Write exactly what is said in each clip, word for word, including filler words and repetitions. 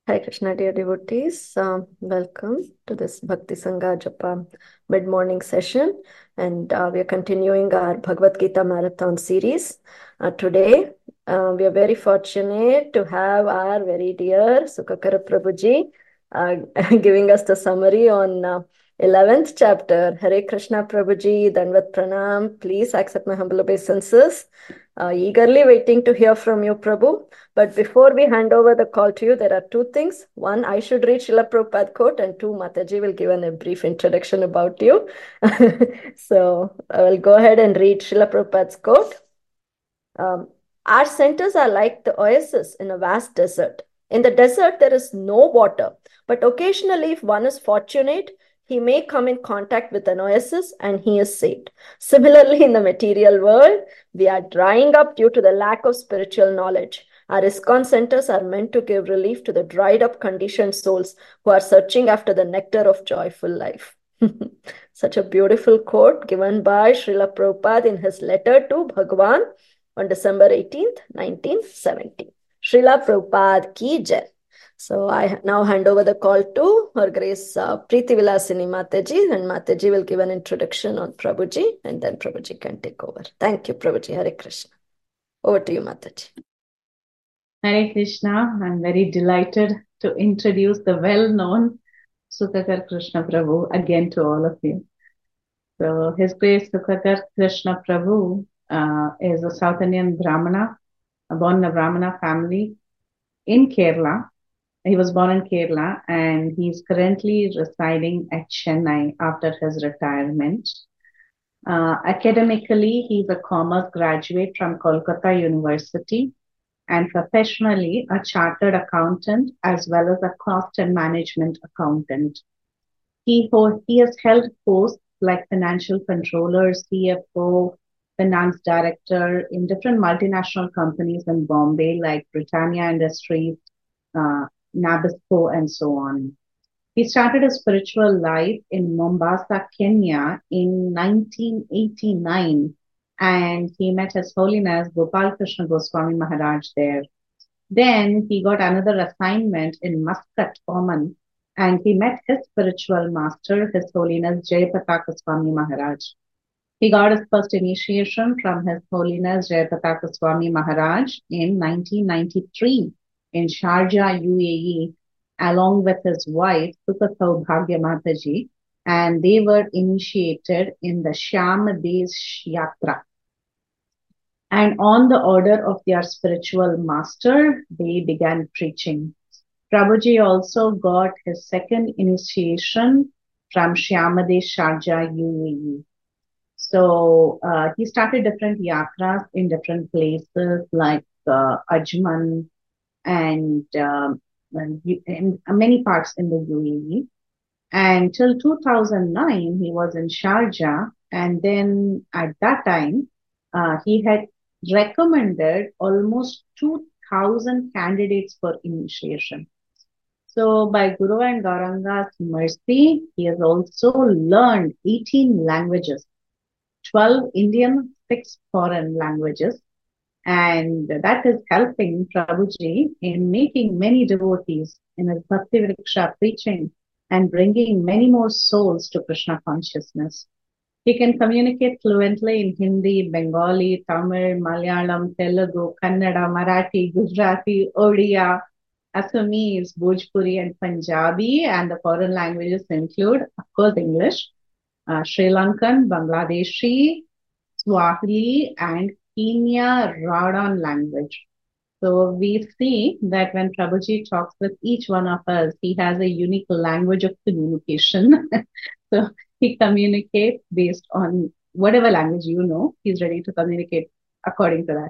Hare Krishna, dear devotees. Um, welcome to this Bhakti Sangha Japa mid-morning session. And uh, we are continuing our Bhagavad Gita Marathon series. Uh, today, uh, we are very fortunate to have our very dear Sukakara Prabhuji uh, giving us the summary on uh, eleventh chapter. Hare Krishna Prabhuji, Danvat Pranam. Please accept my humble obeisances. Uh, eagerly waiting to hear from you, Prabhu. But before we hand over the call to you, there are two things. One, I should read Srila Prabhupada quote, and two, Mataji will give an, a brief introduction about you. So I will go ahead and read Srila Prabhupada's quote. Um, our centers are like the oasis in a vast desert. In the desert, there is no water, but occasionally, if one is fortunate, he may come in contact with an oasis and he is saved. Similarly, in the material world, we are drying up due to the lack of spiritual knowledge. Our ISKCON centers are meant to give relief to the dried up conditioned souls who are searching after the nectar of joyful life. Such a beautiful quote given by Srila Prabhupada in his letter to Bhagwan on December eighteenth, nineteen seventy. Srila Prabhupada ki jai. So I now hand over the call to Her Grace uh, Preeti Vilasini Mataji, and Mataji will give an introduction on Prabhuji, and then Prabhuji can take over. Thank you, Prabhuji. Hare Krishna. Over to you, Mataji. Hare Krishna. I'm very delighted to introduce the well-known Sukakar Krishna Prabhu again to all of you. So His Grace Sukakar Krishna Prabhu uh, is a South Indian Brahmana, born in a Brahmana family in Kerala. He was born in Kerala and he's currently residing at Chennai after his retirement. Uh, academically, he's a commerce graduate from Kolkata University, and professionally a chartered accountant as well as a cost and management accountant. He, he has held posts like financial controller, C F O, finance director in different multinational companies in Bombay like Britannia Industries, uh, Nabisco, and so on. He started his spiritual life in Mombasa, Kenya in nineteen eighty-nine, and he met His Holiness Gopal Krishna Goswami Maharaj there. Then he got another assignment in Muscat, Oman, and he met his spiritual master, His Holiness Jayapataka Swami Maharaj. He got his first initiation from His Holiness Jayapataka Swami Maharaj in nineteen ninety-three in Sharjah, U A E, along with his wife, Sukha Saubhagya Mataji, and they were initiated in the Shyamadesh Yatra. And on the order of their spiritual master, they began preaching. Prabhuji also got his second initiation from Shyamadesh Sharjah, U A E. So uh, he started different yatras in different places like uh, Ajman and um, in many parts in the U A E. And till two thousand nine, he was in Sharjah. And then at that time, uh, he had recommended almost two thousand candidates for initiation. So by Guru and Gauranga's mercy, he has also learned eighteen languages, twelve Indian, six foreign languages. And that is helping Prabhuji in making many devotees in his Bhakti Vriksha preaching and bringing many more souls to Krishna consciousness. He can communicate fluently in Hindi, Bengali, Tamil, Malayalam, Telugu, Kannada, Marathi, Gujarati, Odia, Assamese, Bhojpuri, and Punjabi. And the foreign languages include, of course, English, uh, Sri Lankan, Bangladeshi, Swahili, and Kenya Radon language. So we see that when Prabhuji talks with each one of us, he has a unique language of communication. So he communicates based on whatever language you know, he's ready to communicate according to that.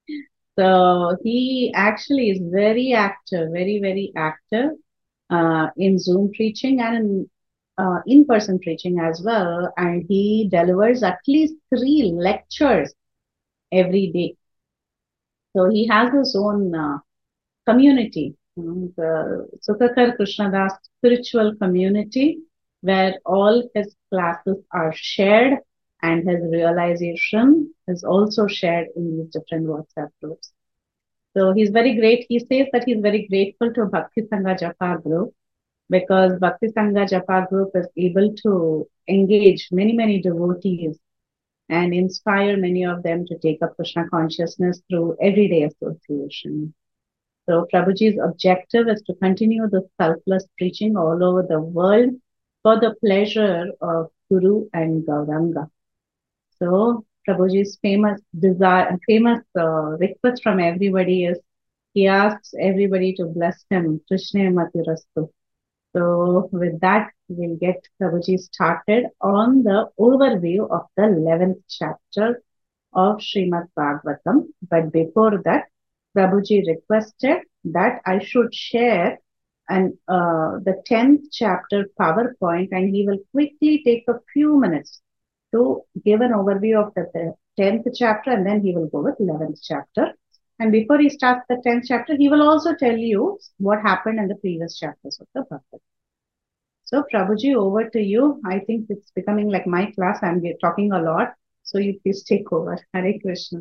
So he actually is very active, very, very active uh, in Zoom preaching and in uh, in-person preaching as well. And he delivers at least three lectures every day. So he has his own uh, community, the Sukakar Krishnadas spiritual community, where all his classes are shared and his realization is also shared in these different WhatsApp groups. So he's very great. He says that he's very grateful to Bhakti Sangha Japa group because Bhakti Sangha Japa group is able to engage many, many devotees and inspire many of them to take up Krishna consciousness through everyday association. So Prabhuji's objective is to continue the selfless preaching all over the world for the pleasure of Guru and Gauranga. So Prabhuji's famous desire, famous uh, request from everybody is he asks everybody to bless him, Krishna Matirastu. So with that, we'll get Prabhuji started on the overview of the eleventh chapter of Srimad Bhagavatam. But before that, Prabhuji requested that I should share and uh, the tenth chapter PowerPoint, and he will quickly take a few minutes to give an overview of the tenth chapter, and then he will go with eleventh chapter. And before he starts the tenth chapter, he will also tell you what happened in the previous chapters of the Bhagavad. So Prabhuji, over to you. I think it's becoming like my class. I'm talking a lot. So you please take over. Hare Krishna.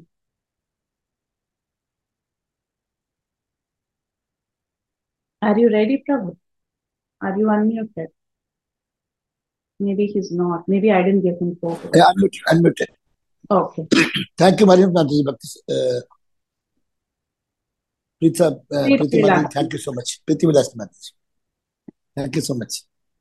Are you ready, Prabhu? Are you unmuted? Maybe he's not. Maybe I didn't give him focus. Yeah, unmuted. unmuted. Okay. Thank you, Mariam Mataji. Uh, Preeta, uh, Preeti Mataji, thank you so much. Preeti Mataji. Thank you so much.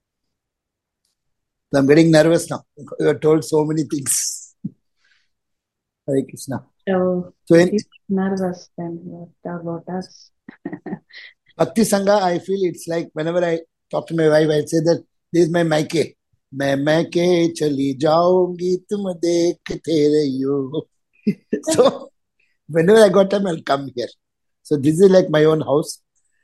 I'm getting nervous now. You are told so many things. Hare Krishna. So, so in, nervous then what about us? Bhakti Sangha, I feel it's like whenever I talk to my wife, I say that this is my maike. मैं मैके चली जाऊंगी तुम देखते रहियो. So whenever I got time, I'll come here. So this is like my own house.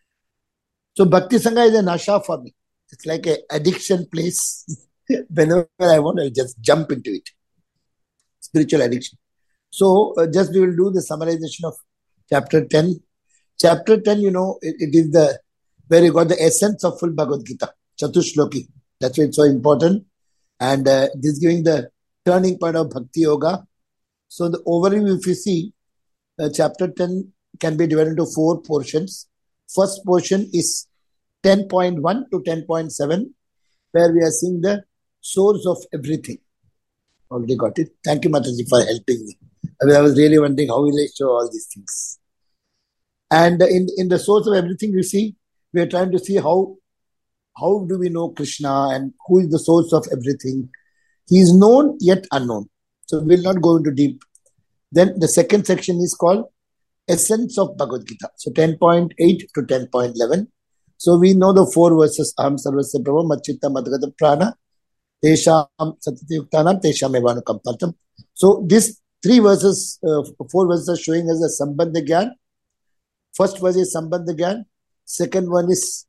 So Bhakti Sangha is an asha for me. It's like an addiction place. Whenever I want, I'll just jump into it. Spiritual addiction. So uh, just we will do the summarization of chapter ten. Chapter ten, you know, it, it is the where you got the essence of full Bhagavad Gita, Chatushloki. That's why it's so important. And uh, this is giving the turning point of Bhakti Yoga. So the overview, if you see, uh, chapter ten can be divided into four portions. First portion is ten point one to ten point seven, where we are seeing the source of everything. Already got it. Thank you, Mataji, for helping me. I, mean, I was really wondering how will I show all these things. And in, in the source of everything, you see, we are trying to see how, how do we know Krishna and who is the source of everything. He is known yet unknown. So we will not go into deep. Then the second section is called Essence of Bhagavad Gita. So ten point eight to ten point eleven. So we know the four verses. Aham sarvasya prabhu machitta madgata prana tesham satyayuktanam tesham evanukampartam. So these three verses, uh, four verses are showing us a Sambandha Gyan. First verse is Sambandha Gyan. Second one is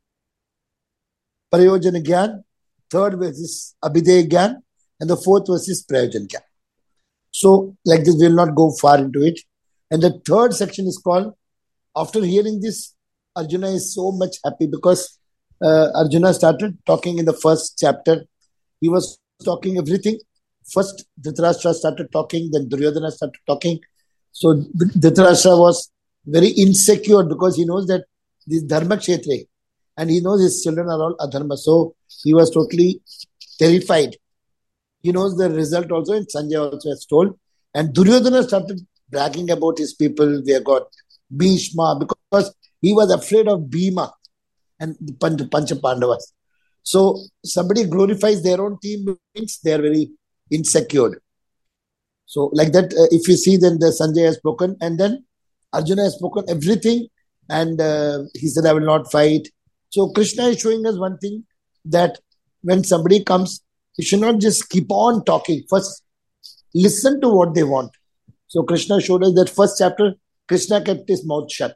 Prayojana Gyan. Third verse is Abhideya Gyan. And the fourth verse is Prayojana Gyan. So like this, we will not go far into it. And the third section is called, after hearing this, Arjuna is so much happy because uh, Arjuna started talking in the first chapter. He was talking everything. First, Dhritarashtra started talking, then Duryodhana started talking. So Dhritarashtra was very insecure because he knows that this Dharma Kshetra and he knows his children are all Adharma. So he was totally terrified. He knows the result also, and Sanjay also has told. And Duryodhana started bragging about his people. They got Bhishma because he was afraid of Bhima and the Pancha Pandavas. So somebody glorifies their own team means they are very insecure. So like that, uh, if you see, then the Sanjay has spoken and then Arjuna has spoken everything and uh, he said, I will not fight. So Krishna is showing us one thing, that when somebody comes, you should not just keep on talking. First, listen to what they want. So Krishna showed us that first chapter, Krishna kept his mouth shut.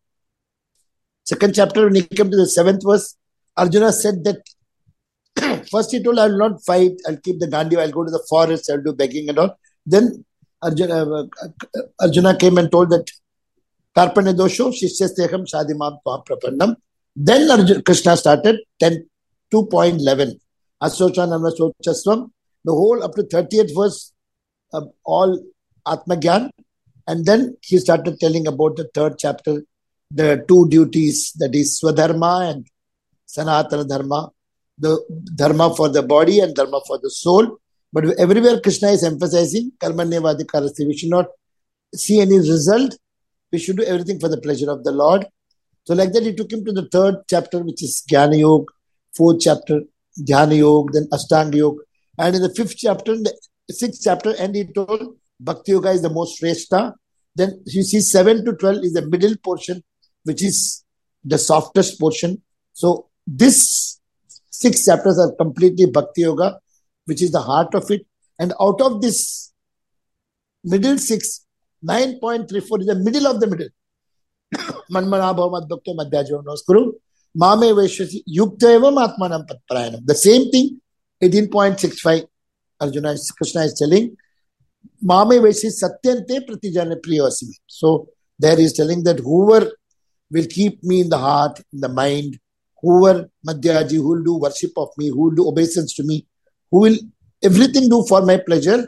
Second chapter, when he came to the seventh verse, Arjuna said that first he told, I will not fight, I'll keep the Gandhi, I'll go to the forest, I'll do begging and all. Then Arjuna, uh, Arjuna came and told that Karpane dosho, Shishyasteham Shadimam Twam Prapannam. Then Arjuna, Krishna started two point eleven. Asocha Namasochaswam. The whole up to thirtieth verse, uh, all Atma Gyan. And then he started telling about the third chapter, the two duties, that is Swadharma and Sanatana Dharma, the Dharma for the body and Dharma for the soul. But everywhere Krishna is emphasizing Karmanyavadikarasya. We should not see any result. We should do everything for the pleasure of the Lord. So like that, he took him to the third chapter, which is Jnana Yoga, fourth chapter, Dhyana Yoga, then Ashtanga Yoga. And in the fifth chapter, the sixth chapter, and he told Bhakti Yoga is the most Shrestha. Then you see seven to twelve is the middle portion, which is the softest portion. So these six chapters are completely Bhakti Yoga, which is the heart of it. And out of this middle six, nine point three four is the middle of the middle. Manmana bhavam adbhakto madhyajo noskuru mame veshasi yukta evam atmanam patprayanam. The same thing, eighteen point six five, Arjuna is, Krishna is telling, mame veshasi satyante pratijane priyasimi. So there he is telling that whoever will keep me in the heart, in the mind, whoever madhyaji, who will do worship of me, who will do obeisance to me, who will everything do for my pleasure,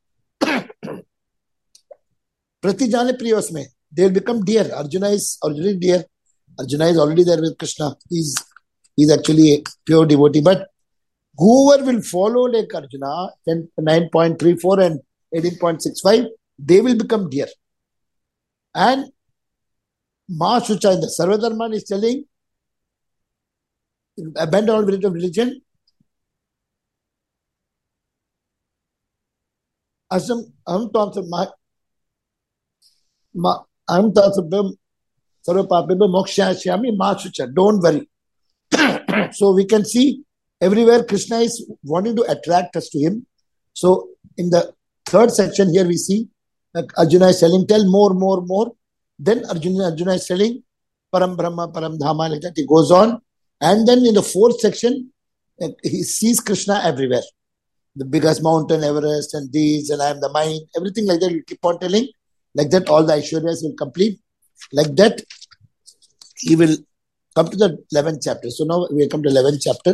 pratijane priyasmi, they will become dear. Arjuna is already dear. Arjuna is already there with Krishna. He's, he's actually a pure devotee. But whoever will follow like Arjuna, nine point three four and eighteen point six five, they will become dear. And Ma Shucha in the Sarvadharman is telling, abandon all belief of religion. Asam, Aham Tamsa, Ma, Aham Tamsa, Sarvapapeba, Moksha Shyami, Ma Shucha. Don't worry. So we can see everywhere Krishna is wanting to attract us to him. So in the third section here we see uh, Arjuna is telling, tell more, more, more. Then Arjuna, Arjuna is telling Param Brahma, Param Dhama, like that. He goes on. And then in the fourth section, uh, he sees Krishna everywhere. The biggest mountain, Everest, and these, and I am the mind, everything like that. You keep on telling. Like that, all the Aishwaryas will complete. Like that, he will come to the eleventh chapter. So now we come to eleventh chapter.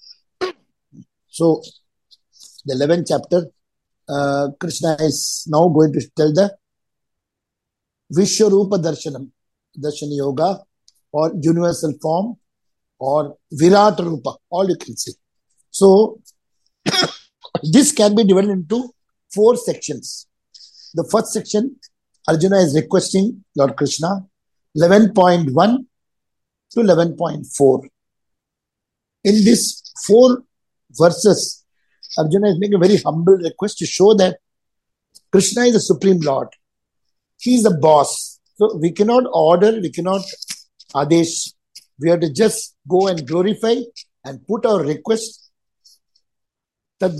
So the eleventh chapter, uh, Krishna is now going to tell the Vishwarupa Darshanam, Darshana Yoga, or universal form, or Virat Rupa, all you can see. So this can be divided into four sections. The first section, Arjuna is requesting Lord Krishna, eleven point one to eleven point four. In these four verses, Arjuna is making a very humble request to show that Krishna is the Supreme Lord. He is the boss. So we cannot order, we cannot adesh. We have to just go and glorify and put our request. And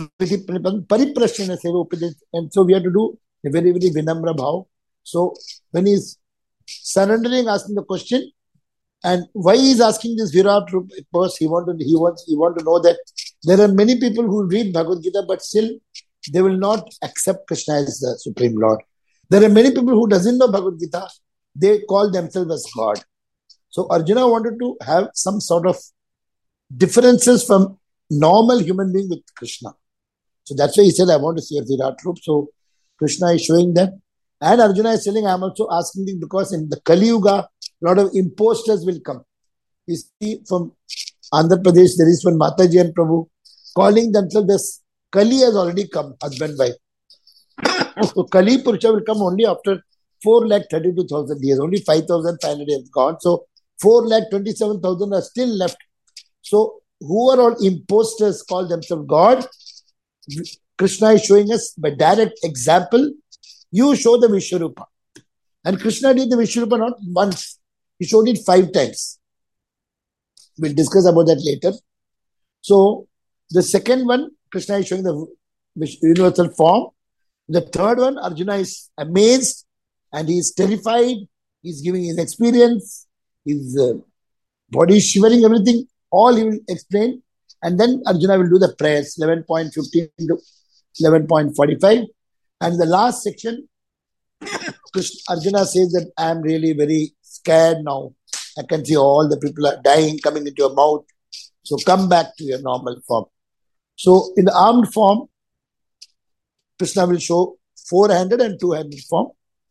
so we have to do a very, very vinamra bhav. So when he is surrendering, asking the question, and why he is asking this Virat Rupa, because he want to, he wants, he want to know that there are many people who read Bhagavad Gita, but still they will not accept Krishna as the Supreme Lord. There are many people who doesn't know Bhagavad Gita. They call themselves as God. So Arjuna wanted to have some sort of differences from normal human being with Krishna. So that's why he said, I want to see a Virat Rupa. So Krishna is showing that. And Arjuna is telling, I am also asking this because in the Kali Yuga, a lot of imposters will come. You see, from Andhra Pradesh, there is one Mataji and Prabhu calling themselves as Kali has already come, husband, wife. So Kali Purusha will come only after four lakh thirty-two thousand years. Only five thousand five hundred years gone. So four lakh twenty-seven thousand are still left. So who are all imposters call themselves God? Krishna is showing us by direct example. You show the Vishwarupa. And Krishna did the Vishwarupa not once. He showed it five times. We'll discuss about that later. So the second one, Krishna is showing the universal form. The third one, Arjuna is amazed and he is terrified. He is giving his experience. His uh, body is shivering, everything. All he will explain. And then Arjuna will do the prayers, eleven point fifteen to eleven point forty-five. And the last section, Krishna, Arjuna says that I am really very scared now. I can see all the people are dying, coming into your mouth. So come back to your normal form. So in the armed form, Krishna will show four-handed and two-handed form.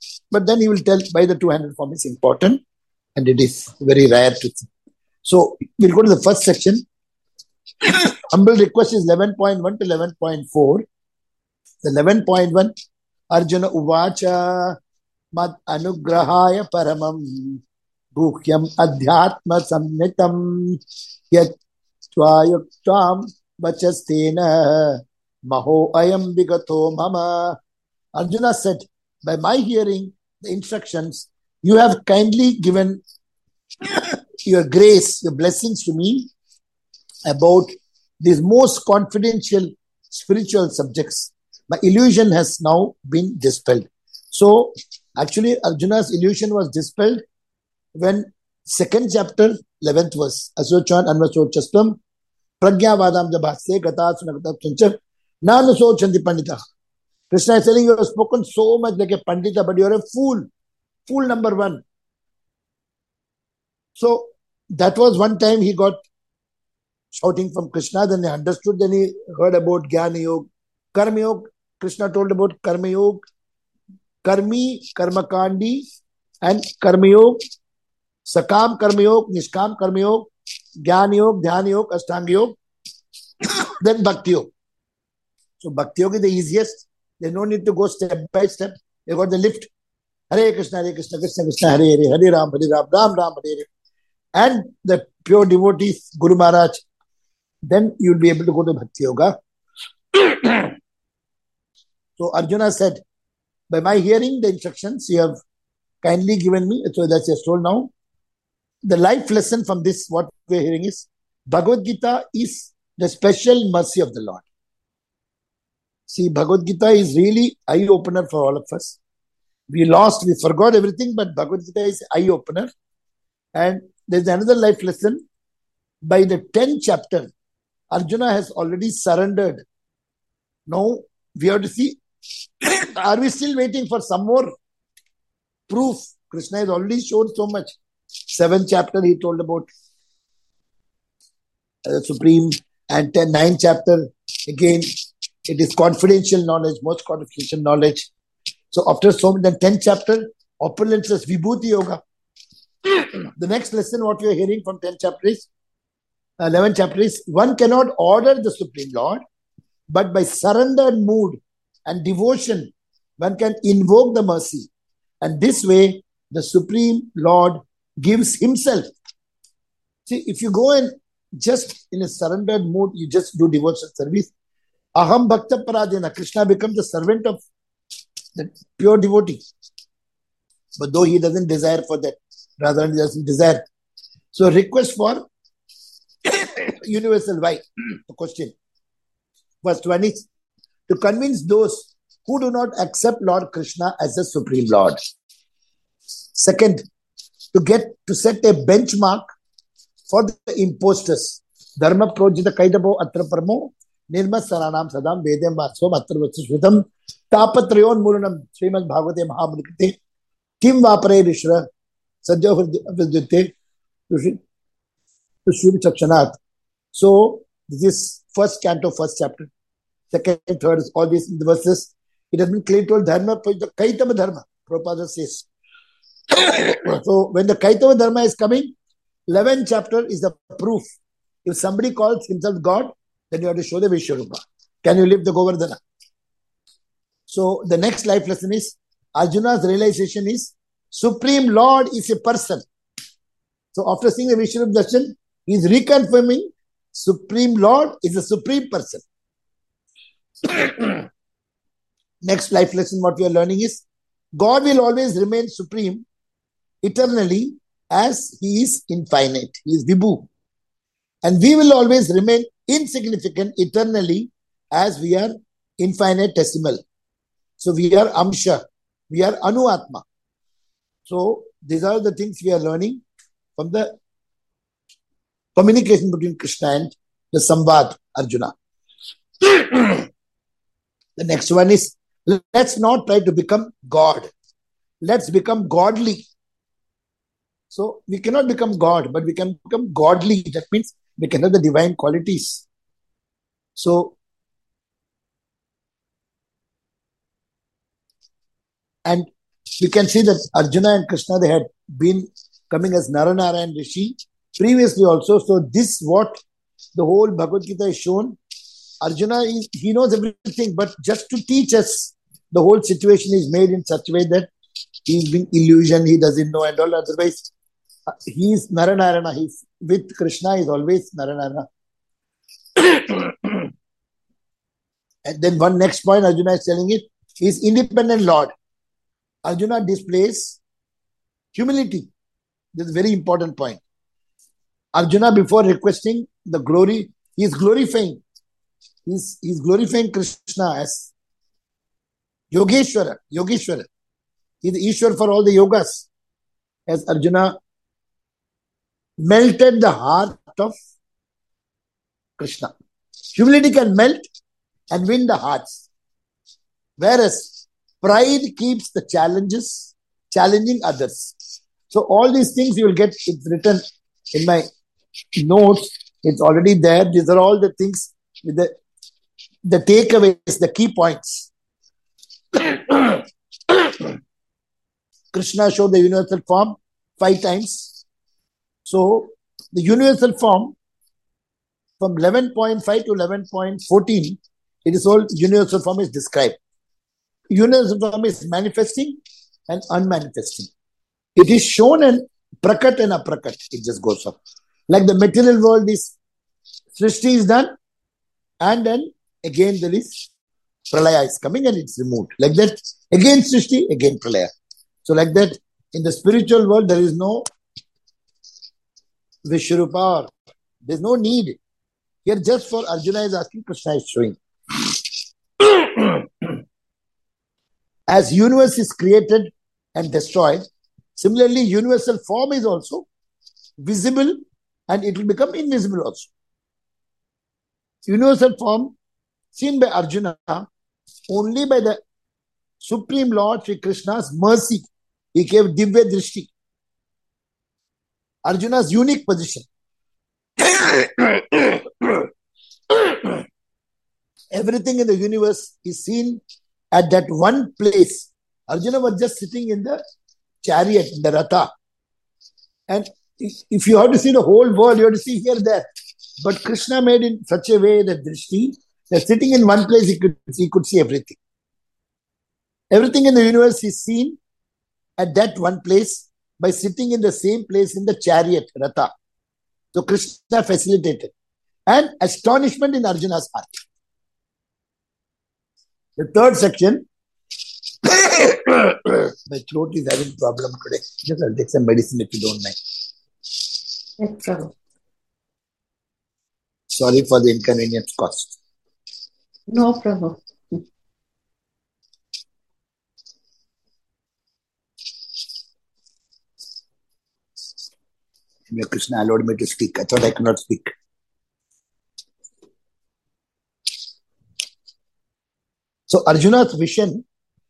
But then he will tell why the two-handed form is important, and it is very rare to see. So we'll go to the first section. Humble request is eleven point one to eleven point four. The eleven point one, Arjuna Uvacha Mad Anugrahaya Paramam Guhyam Adhyatma Samnitam Yat Tvayuktam Vachastena Maho Ayam Vigato Mama. Arjuna said, by my hearing the instructions, you have kindly given your grace, your blessings to me about these most confidential spiritual subjects. My illusion has now been dispelled. So, actually, Arjuna's illusion was dispelled when second chapter, eleventh verse, Asochan Anvasochastam, Pragyavadam Jabhase, Gata Sunagatam Suncha, Nanasochanti Pandita. Krishna is telling you, you have spoken so much like a Pandita, but you are a fool. Fool number one. So, that was one time he got shouting from Krishna, then he understood, then he heard about Jnana Yoga, Karma Yoga. Krishna told about Karma Yoga, Karmi, Karma Kandi, and Karma Yoga, Sakam Karma Yoga, Nishkam Karma Yoga, Jnana Yoga, Dhyana Yoga, Ashtanga Yoga, then Bhakti Yoga. So Bhakti Yoga is the easiest. There's no need to go step by step. You got the lift. Hare Krishna, Hare Krishna, Krishna Krishna, Hare Hare, Hare Ram, Hare Ram, Ram Ram, Hare Hare. And the pure devotees, Guru Maharaj, then you'll be able to go to Bhakti Yoga. So Arjuna said, by my hearing the instructions you have kindly given me, so that's just told now. The life lesson from this, what we're hearing is, Bhagavad Gita is the special mercy of the Lord. See, Bhagavad Gita is really eye-opener for all of us. We lost, we forgot everything, but Bhagavad Gita is eye-opener. And there's another life lesson. By the tenth chapter, Arjuna has already surrendered. Now, we have to see, are we still waiting for some more proof? Krishna has already shown so much. Seventh chapter, he told about uh, Supreme, and ten, ninth chapter, again, it is confidential knowledge, most confidential knowledge. So after so many, then tenth chapter, opulence is Vibhuti Yoga. The next lesson, what we are hearing from tenth chapter is, eleventh chapter is, one cannot order the Supreme Lord, but by surrendered mood and devotion, one can invoke the mercy. And this way, the Supreme Lord gives himself. See, if you go and just in a surrendered mood, you just do devotional service, Aham Bhakta Paradena, Krishna becomes the servant of the pure devotee. But though he doesn't desire for that, rather he doesn't desire. So request for universal why? The question. First one is to convince those who do not accept Lord Krishna as the Supreme Lord. Second, to get to set a benchmark for the imposters. Dharma projita kaidabo atra paramo nirma saranam sadam vedem vatsvam atra vatsvam tapatrayon muranam Srimad Bhagavate Mahamrikate kim vapare rishra sadhya vidyate Shri Chakshanat. So, this is first canto, first chapter. Second, third is all these in the verses. It has been clearly told, Dharma, Kaitava Dharma, Prabhupada says. So, when the Kaitava Dharma is coming, eleventh chapter is the proof. If somebody calls himself God, then you have to show the Vishwarupa. Can you live the Govardhana? So, the next life lesson is, Arjuna's realization is, Supreme Lord is a person. So, after seeing the Vishwarupa Darshan, he is reconfirming Supreme Lord is a supreme person. Next life lesson, what we are learning is, God will always remain supreme eternally as he is infinite. He is Vibhu. And we will always remain insignificant eternally as we are infinitesimal. So we are Amsha. We are Anuatma. So these are the things we are learning from the communication between Krishna and the Samvad Arjuna. The next one is, let's not try to become God. Let's become godly. So we cannot become God, but we can become godly. That means we can have the divine qualities. So, and we can see that Arjuna and Krishna, they had been coming as Naranarayan Rishi previously also. So this what the whole Bhagavad Gita is shown. Arjuna, is, he knows everything, but just to teach us, the whole situation is made in such a way that he's being illusion, he doesn't know and all. Otherwise, he is Naranarayana. He's with Krishna, is always Naranarayana. And then one next point Arjuna is telling it is independent Lord. Arjuna displays humility. This is a very important point. Arjuna, before requesting the glory, he is glorifying. He is, he is glorifying Krishna as Yogeshwara. Yogeshwara. He is the Ishwar for all the yogas. As Arjuna melted the heart of Krishna. Humility can melt and win the hearts. Whereas pride keeps the challenges, challenging others. So all these things you will get, it's written in my notes. It's already there. These are all the things, with the, the takeaways, the key points. Krishna showed the universal form five times. So the universal form from eleven point five to eleven point one four, it is all universal form is described. Universal form is manifesting and unmanifesting. It is shown and prakat and aprakat. It just goes up. Like the material world is, Srishti is done, and then again there is Pralaya is coming and it's removed. Like that, again Srishti, again Pralaya. So like that, in the spiritual world, there is no Vishrupa. There is no need. Here just for Arjuna is asking, Krishna is showing. As universe is created and destroyed, similarly universal form is also visible and it will become invisible also. Universal form seen by Arjuna only by the Supreme Lord Sri Krishna's mercy. He gave Divya Drishti. Arjuna's unique position. Everything in the universe is seen at that one place. Arjuna was just sitting in the chariot, in the Ratha. And if you have to see the whole world, you have to see here, there. But Krishna made in such a way that Drishti, that sitting in one place, he could, he could see everything. Everything in the universe is seen at that one place by sitting in the same place in the chariot, Ratha. So Krishna facilitated. And astonishment in Arjuna's heart. The third section, my throat is having problem today. Just I'll take some medicine if you don't mind. Yes, Prabhu. Sorry for the inconvenience caused. No, Prabhu. Krishna allowed me to speak. I thought I could not speak. So Arjuna's vision,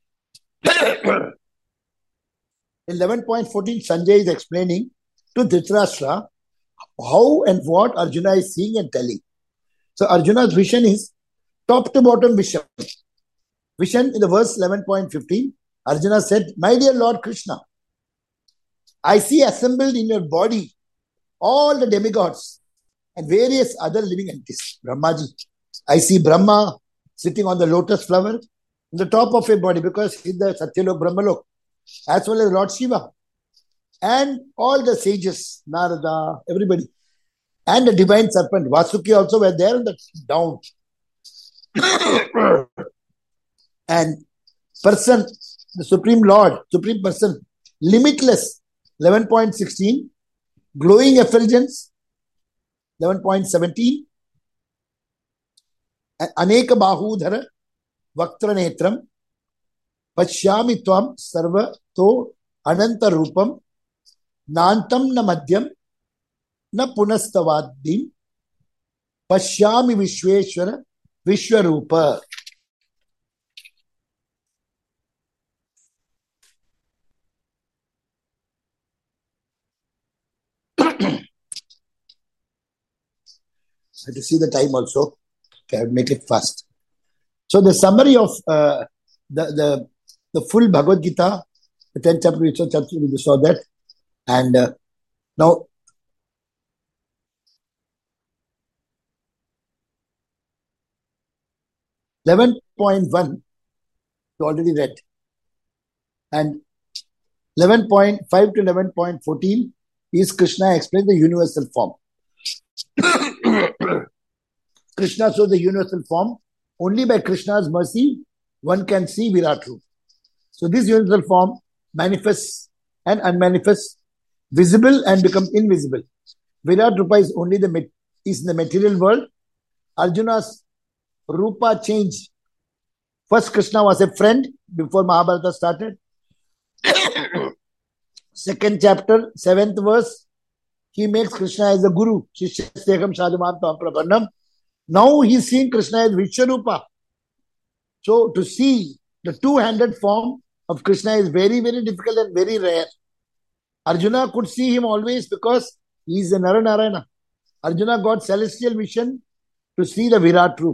eleven point one four, Sanjay is explaining to Dhritarashtra how and what Arjuna is seeing and telling. So Arjuna's vision is top to bottom vision. Vision in the verse eleven point one five, Arjuna said, "My dear Lord Krishna, I see assembled in your body all the demigods and various other living entities. Brahmaji, I see Brahma sitting on the lotus flower on the top of a body because he's the Satyalok Brahmalok, as well as Lord Shiva and all the sages, Narada, everybody, and the divine serpent Vasuki also were there on the down. And person, the Supreme Lord, Supreme Person, limitless, eleven point one six, glowing effulgence, eleven point one seven, Aneka Bahudhara Vaktra Netram Pashyami Tvam Sarva To Ananta Rupam Nantam Na Madhyam Na Punastavadim Pashyami Vishweshwara Vishwarupa. I have to see the time also. Okay, I will make it fast. So the summary of uh, the, the, the full Bhagavad Gita The tenth chapter, we saw, we saw that. And uh, now, eleven point one, you already read. And eleven point five to eleven point fourteen is Krishna explains the universal form. Krishna shows the universal form. Only by Krishna's mercy, one can see Virat Roop. So this universal form manifests and unmanifests, visible and becomes invisible. Virat Rupa is only the is in the material world. Arjuna's Rupa changed. First, Krishna was a friend before Mahabharata started. Second chapter, seventh verse, he makes Krishna as a guru. Now he is seeing Krishna as Vishwarupa. So to see the two-handed form of Krishna is very, very difficult and very rare. Arjuna could see him always because he is a Naranarayana. Arjuna got celestial vision to see the Virat Roop.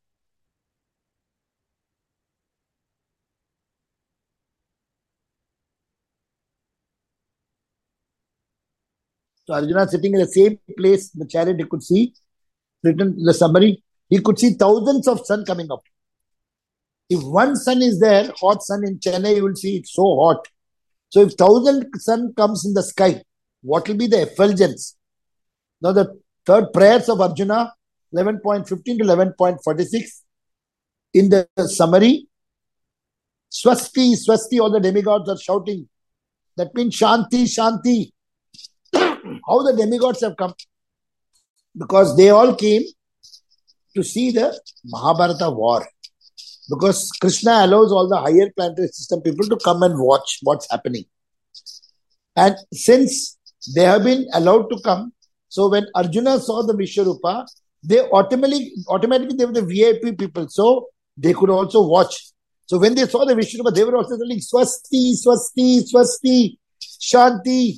So Arjuna sitting in the same place in the chariot, he could see, written in the summary, he could see thousands of sun coming up. If one sun is there, hot sun in Chennai, you will see it's so hot. So if thousand sun comes in the sky, what will be the effulgence? Now the third prayers of Arjuna, eleven point fifteen to eleven point forty-six, in the summary, Swasti, Swasti, all the demigods are shouting. That means Shanti, Shanti. How the demigods have come? Because they all came to see the Mahabharata war. Because Krishna allows all the higher planetary system people to come and watch what's happening. And since they have been allowed to come, so when Arjuna saw the Vishwarupa, they automatically, automatically they were the V I P people. So they could also watch. So when they saw the Vishwarupa, they were also telling Swasti, Swasti, Swasti, Shanti.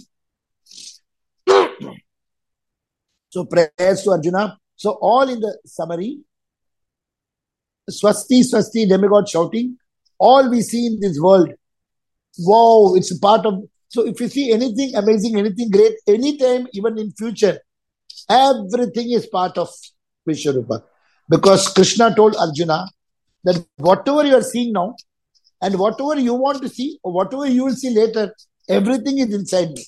So prayers to Arjuna. So all in the summary, Swasti, Swasti, demigod shouting, all we see in this world. Wow, it's a part of... So if you see anything amazing, anything great, anytime, even in future, everything is part of Vishwarupa. Because Krishna told Arjuna that whatever you are seeing now, and whatever you want to see, or whatever you will see later, everything is inside me.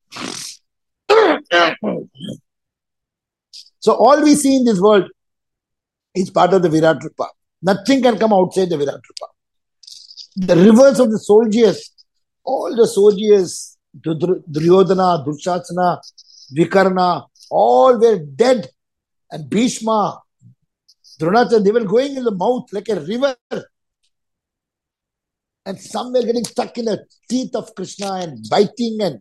So all we see in this world is part of the Virat Rupa. Nothing can come outside the Virat Rupa. The rivers of the soldiers, all the soldiers, Duryodhana, Dushasana, Vikarna, all were dead. And Bhishma, Dronacharya, they were going in the mouth like a river. And some were getting stuck in the teeth of Krishna and biting and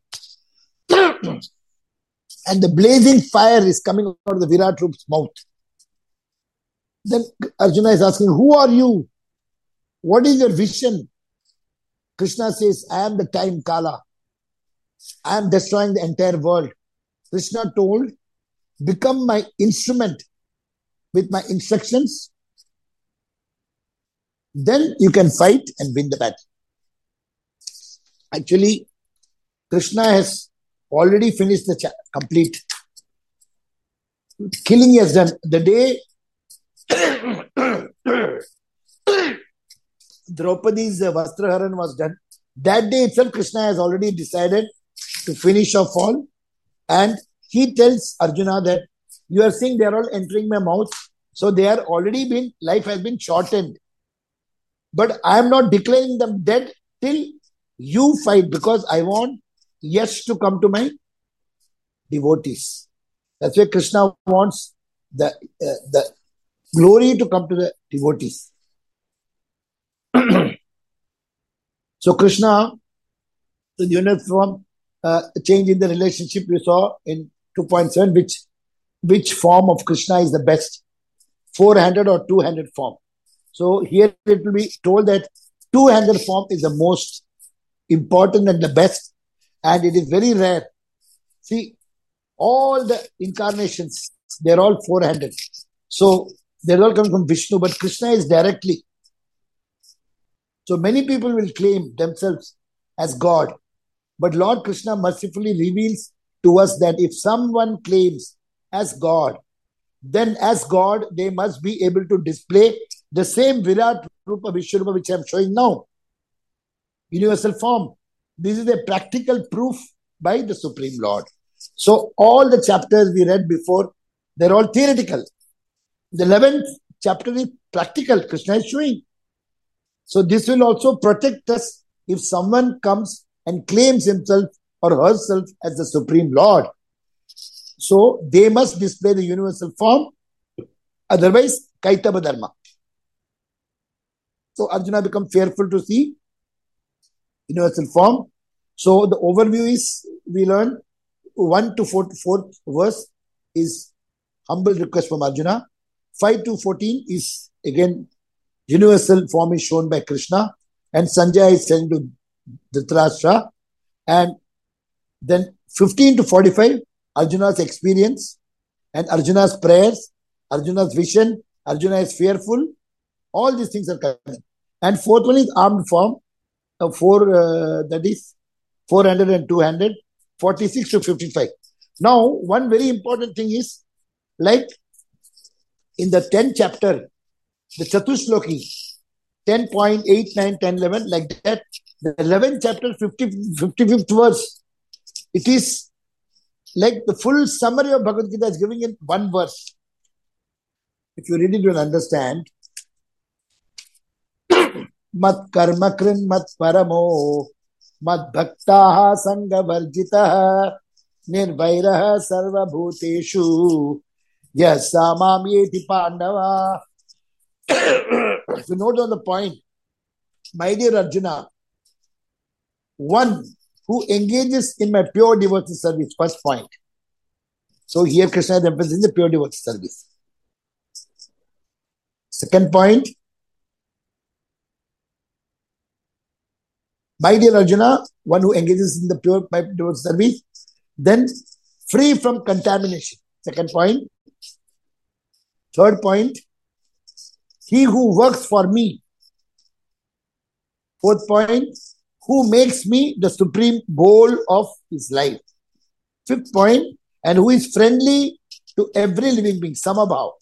and the blazing fire is coming out of the Virat Roop's mouth. Then Arjuna is asking, who are you? What is your vision? Krishna says, I am the time Kala. I am destroying the entire world. Krishna told, become my instrument with my instructions. Then you can fight and win the battle. Actually, Krishna has already finished the cha- complete. Killing he has done. The day Draupadi's uh, Vastraharan was done, that day itself Krishna has already decided to finish off all. And he tells Arjuna that you are seeing they are all entering my mouth. So they are already been, life has been shortened. But I am not declaring them dead till you fight, because I want Yash to come to my devotees. That's why Krishna wants the uh, the glory to come to the devotees. So Krishna, the uniform uh, change in the relationship you saw in two point seven, which which form of Krishna is the best, four-handed or two-handed form. So here it will be told that two-handed form is the most important and the best, and it is very rare. See, all the incarnations, they're all four-handed. So they're all coming from Vishnu, but Krishna is directly. So many people will claim themselves as God. But Lord Krishna mercifully reveals to us that if someone claims as God, then as God, they must be able to display the same Virat Rupa Vishwarupa which I am showing now. Universal form. This is a practical proof by the Supreme Lord. So all the chapters we read before, they're all theoretical. The eleventh chapter is practical. Krishna is showing. So this will also protect us if someone comes and claims himself or herself as the Supreme Lord. So they must display the universal form. Otherwise, Kaitaba Dharma. So Arjuna becomes fearful to see universal form. So the overview is, we learn one to four, fourth verse is humble request from Arjuna. five to fourteen is again universal form is shown by Krishna, and Sanjaya is sent to Dhritarashtra. And then fifteen to forty-five, Arjuna's experience and Arjuna's prayers, Arjuna's vision, Arjuna is fearful. All these things are coming. And fourth one is armed form. Uh, four, uh, that is four hundred and two hundred, forty-six to fifty-five. Now, one very important thing is, like in the tenth chapter, the Chatushloki, ten point eight, nine, ten, eleven, like that. The eleventh chapter, fifty, fifty-fifth verse, it is like the full summary of Bhagavad Gita is given in one verse. If you read it, you will understand. Mat karma krin mat paramo mat bhaktaha sangha varjitaha nirvairaha sarva bhuteshu yasamam yeti pandava. So note on the point, my dear Arjuna, one who engages in my pure devotional service, first point. So here Krishna is emphasizing the pure devotional service. Second point, my dear Arjuna, one who engages in the pure devotional service, then free from contamination. Second point. Third point, he who works for me. Fourth point, who makes me the supreme goal of his life. Fifth point, and who is friendly to every living being, Samabhav.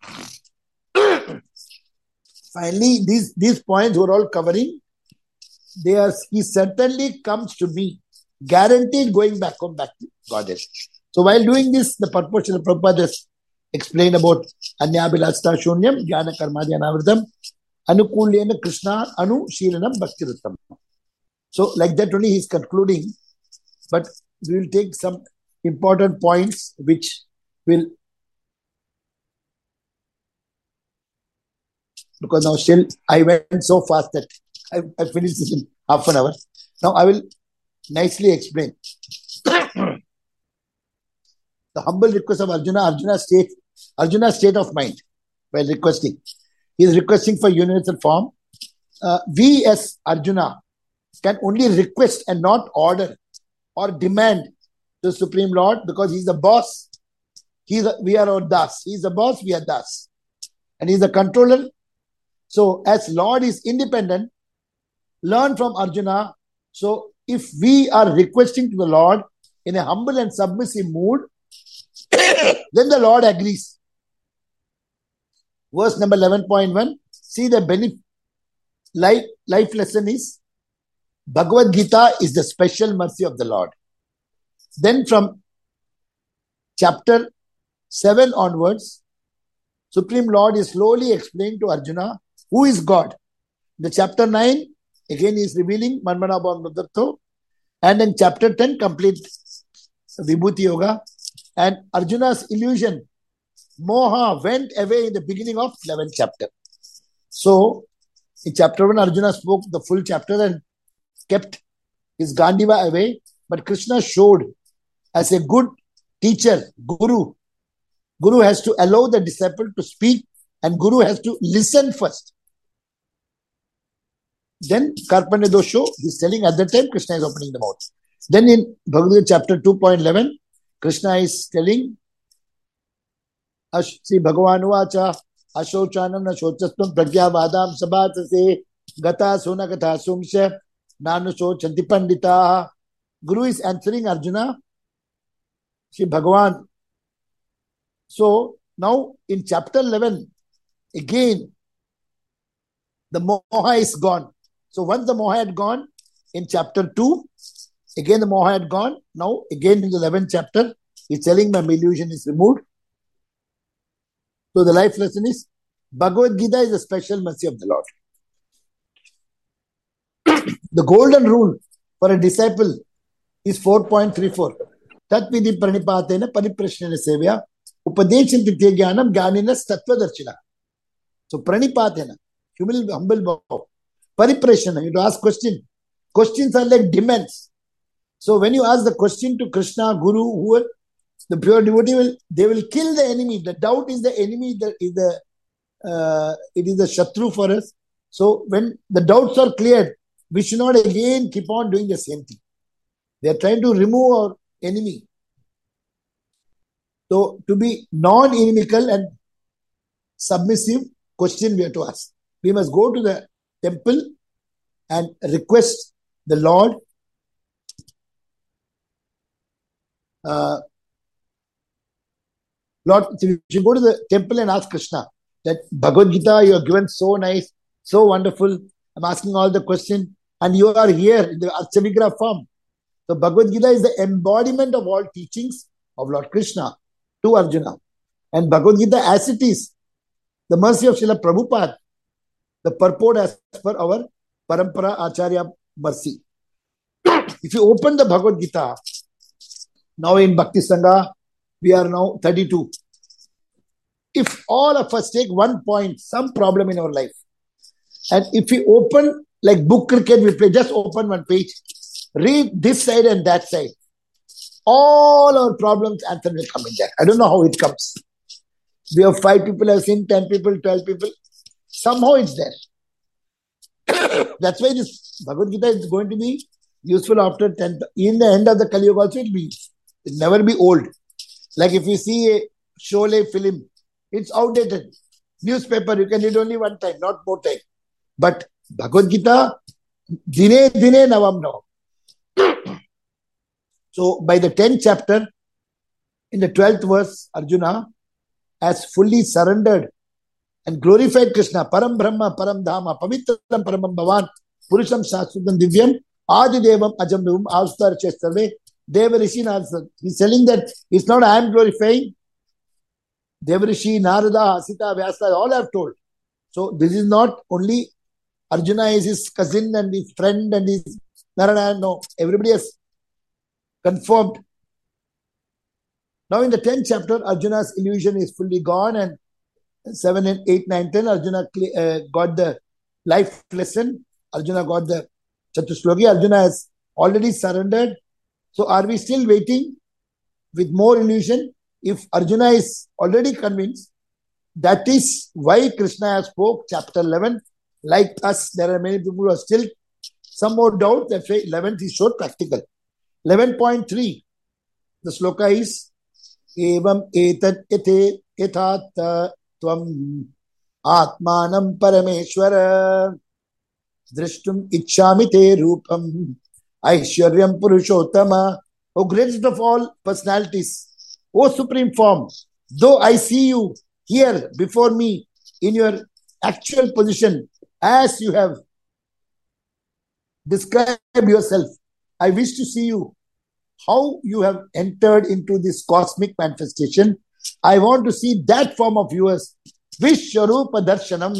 Finally, these, these points were all covering. They are, he certainly comes to me, guaranteed going back home, back to Godhead. So while doing this, the purpose of the Prabhupada has explained about Anyabhilasita Shunyam, Jnana Karmadhi Anavritam, Anukulyena Krishna, Anu Shiranam Bhakti Ruttam. So like that only he is concluding, but we will take some important points which will, because now still I went so fast that I, I finished this in half an hour. Now I will nicely explain. The humble request of Arjuna, Arjuna's state, Arjuna's state of mind while requesting. He is requesting for universal form. Uh, we as Arjuna can only request and not order or demand the Supreme Lord because he is the boss. He is a, we are our das. He is the boss, we are das. And he is the controller. So as Lord is independent, learn from Arjuna. So if we are requesting to the Lord in a humble and submissive mood, then the Lord agrees. Verse number eleven point one. See the benefit. Life, life lesson is Bhagavad Gita is the special mercy of the Lord. Then from chapter seven onwards, Supreme Lord is slowly explained to Arjuna who is God. The chapter nine, again he is revealing Manmanabhavam Nudatto. And in chapter ten, complete Vibhuti Yoga. And Arjuna's illusion, Moha, went away in the beginning of eleventh chapter. So, in chapter one, Arjuna spoke the full chapter and kept his Gandiva away. But Krishna showed as a good teacher, Guru. Guru has to allow the disciple to speak and Guru has to listen first. Then, Karpanya Dosho, he is telling at that time, Krishna is opening the mouth. Then in Bhagavad Gita chapter two point eleven, Krishna is telling, Sri Bhagavan Vacha, Ashochanam na Shochastvam Pragya Vadam Sabhatase Gata Suna Gata Sumsha Nanu Shochanti Pandita. Guru is answering Arjuna, Shri Bhagavan. So now in chapter eleven, again, the moha is gone. So once the moha had gone, in chapter two, again the moha had gone. Now again in the eleventh chapter, he's telling my illusion is removed. So the life lesson is, Bhagavad Gita is a special mercy of the Lord. The golden rule for a disciple is four point three four. Tat vidhi pranipatena pariprashnena sevya upadeshanti te jnanam jnaninas tattvadarshina. So pranipatena, humble, humble bow. Pariprashnena, you have to ask question. Questions are like demands. So when you ask the question to Krishna, Guru, whoever, the pure devotee will, they will kill the enemy. The doubt is the enemy, the, is the, uh, it is the shatru for us. So when the doubts are cleared, we should not again keep on doing the same thing. They are trying to remove our enemy. So to be non-inimical and submissive, question we have to ask. We must go to the temple and request the Lord uh, Lord, you should go to the temple and ask Krishna that Bhagavad Gita you have given so nice, so wonderful. I'm asking all the questions and you are here in the Archavigraha form. So Bhagavad Gita is the embodiment of all teachings of Lord Krishna to Arjuna. And Bhagavad Gita as it is, the mercy of Srila Prabhupada, the purport as per our Parampara Acharya mercy. If you open the Bhagavad Gita, now in Bhakti Sangha, we are now thirty-two. If all of us take one point, some problem in our life, and if we open, like book cricket, we play, just open one page, read this side and that side, all our problems, answer will come in there. I don't know how it comes. We have five people have seen, ten people, twelve people. Somehow it's there. That's why this Bhagavad Gita is going to be useful after ten. In the end of the Kali Yuga also, it will be. It will never be old. Like if you see a Sholay film, it's outdated. Newspaper, you can read only one time, not more time. But Bhagavad Gita, dine dine navam now. So by the tenth chapter, in the twelfth verse, Arjuna has fully surrendered and glorified Krishna. Param Brahma, Param Dhama, Pavitram Paramam Bhavan, Purusham Shastudam Divyam, Adi Devam Ajam Devam, Avstar Chestarve, Deva Rishi Narada. He's telling that it's not I am glorifying. Deva Rishi, Narada, Sita, Vyasa, all have told. So this is not only Arjuna is his cousin and his friend and his Narayana. No, everybody has confirmed. Now in the tenth chapter, Arjuna's illusion is fully gone, and seven and eight, nine, ten, Arjuna uh, got the life lesson. Arjuna got the Chatushloki. Arjuna has already surrendered. So are we still waiting with more illusion? If Arjuna is already convinced, that is why Krishna has spoke chapter eleven. Like us, there are many people who are still some more doubt. That's why eleventh is so practical. eleven point three, the sloka is Evam etat ete etat tvam atmanam parameshwara drishtum ichchami te rupam aishwaryam purushottama. O greatest of all personalities, O supreme form, though I see you here before me in your actual position as you have described yourself, I wish to see you, how you have entered into this cosmic manifestation. I want to see that form of yours. Vishwarupa Darshanam.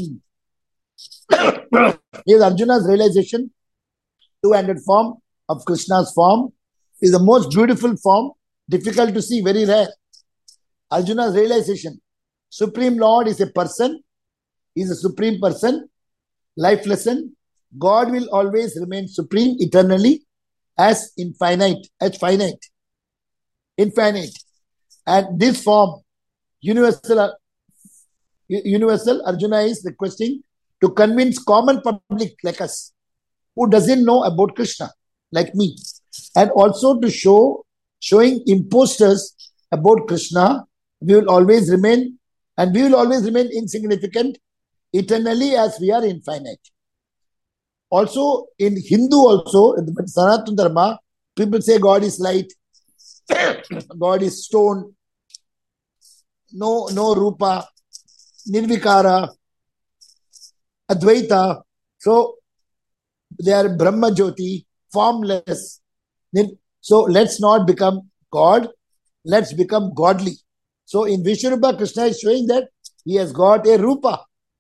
Is Arjuna's realization, two-handed form of Krishna's form is the most beautiful form, difficult to see, very rare. Arjuna's realization, Supreme Lord is a person, is a supreme person, life lesson. God will always remain supreme eternally as infinite, as finite, infinite. And this form, universal, universal, Arjuna is requesting to convince common public like us, who doesn't know about Krishna, like me, and also to show, showing imposters about Krishna, we will always remain, and we will always remain insignificant eternally as we are infinite. Also, in Hindu also, in the Sanatana Dharma, people say God is light, God is stone, no, no Rupa, Nirvikara, Advaita. So, they are Brahma Jyoti, formless. So, let's not become God, let's become godly. So, in Vishwarupa, Krishna is showing that he has got a Rupa.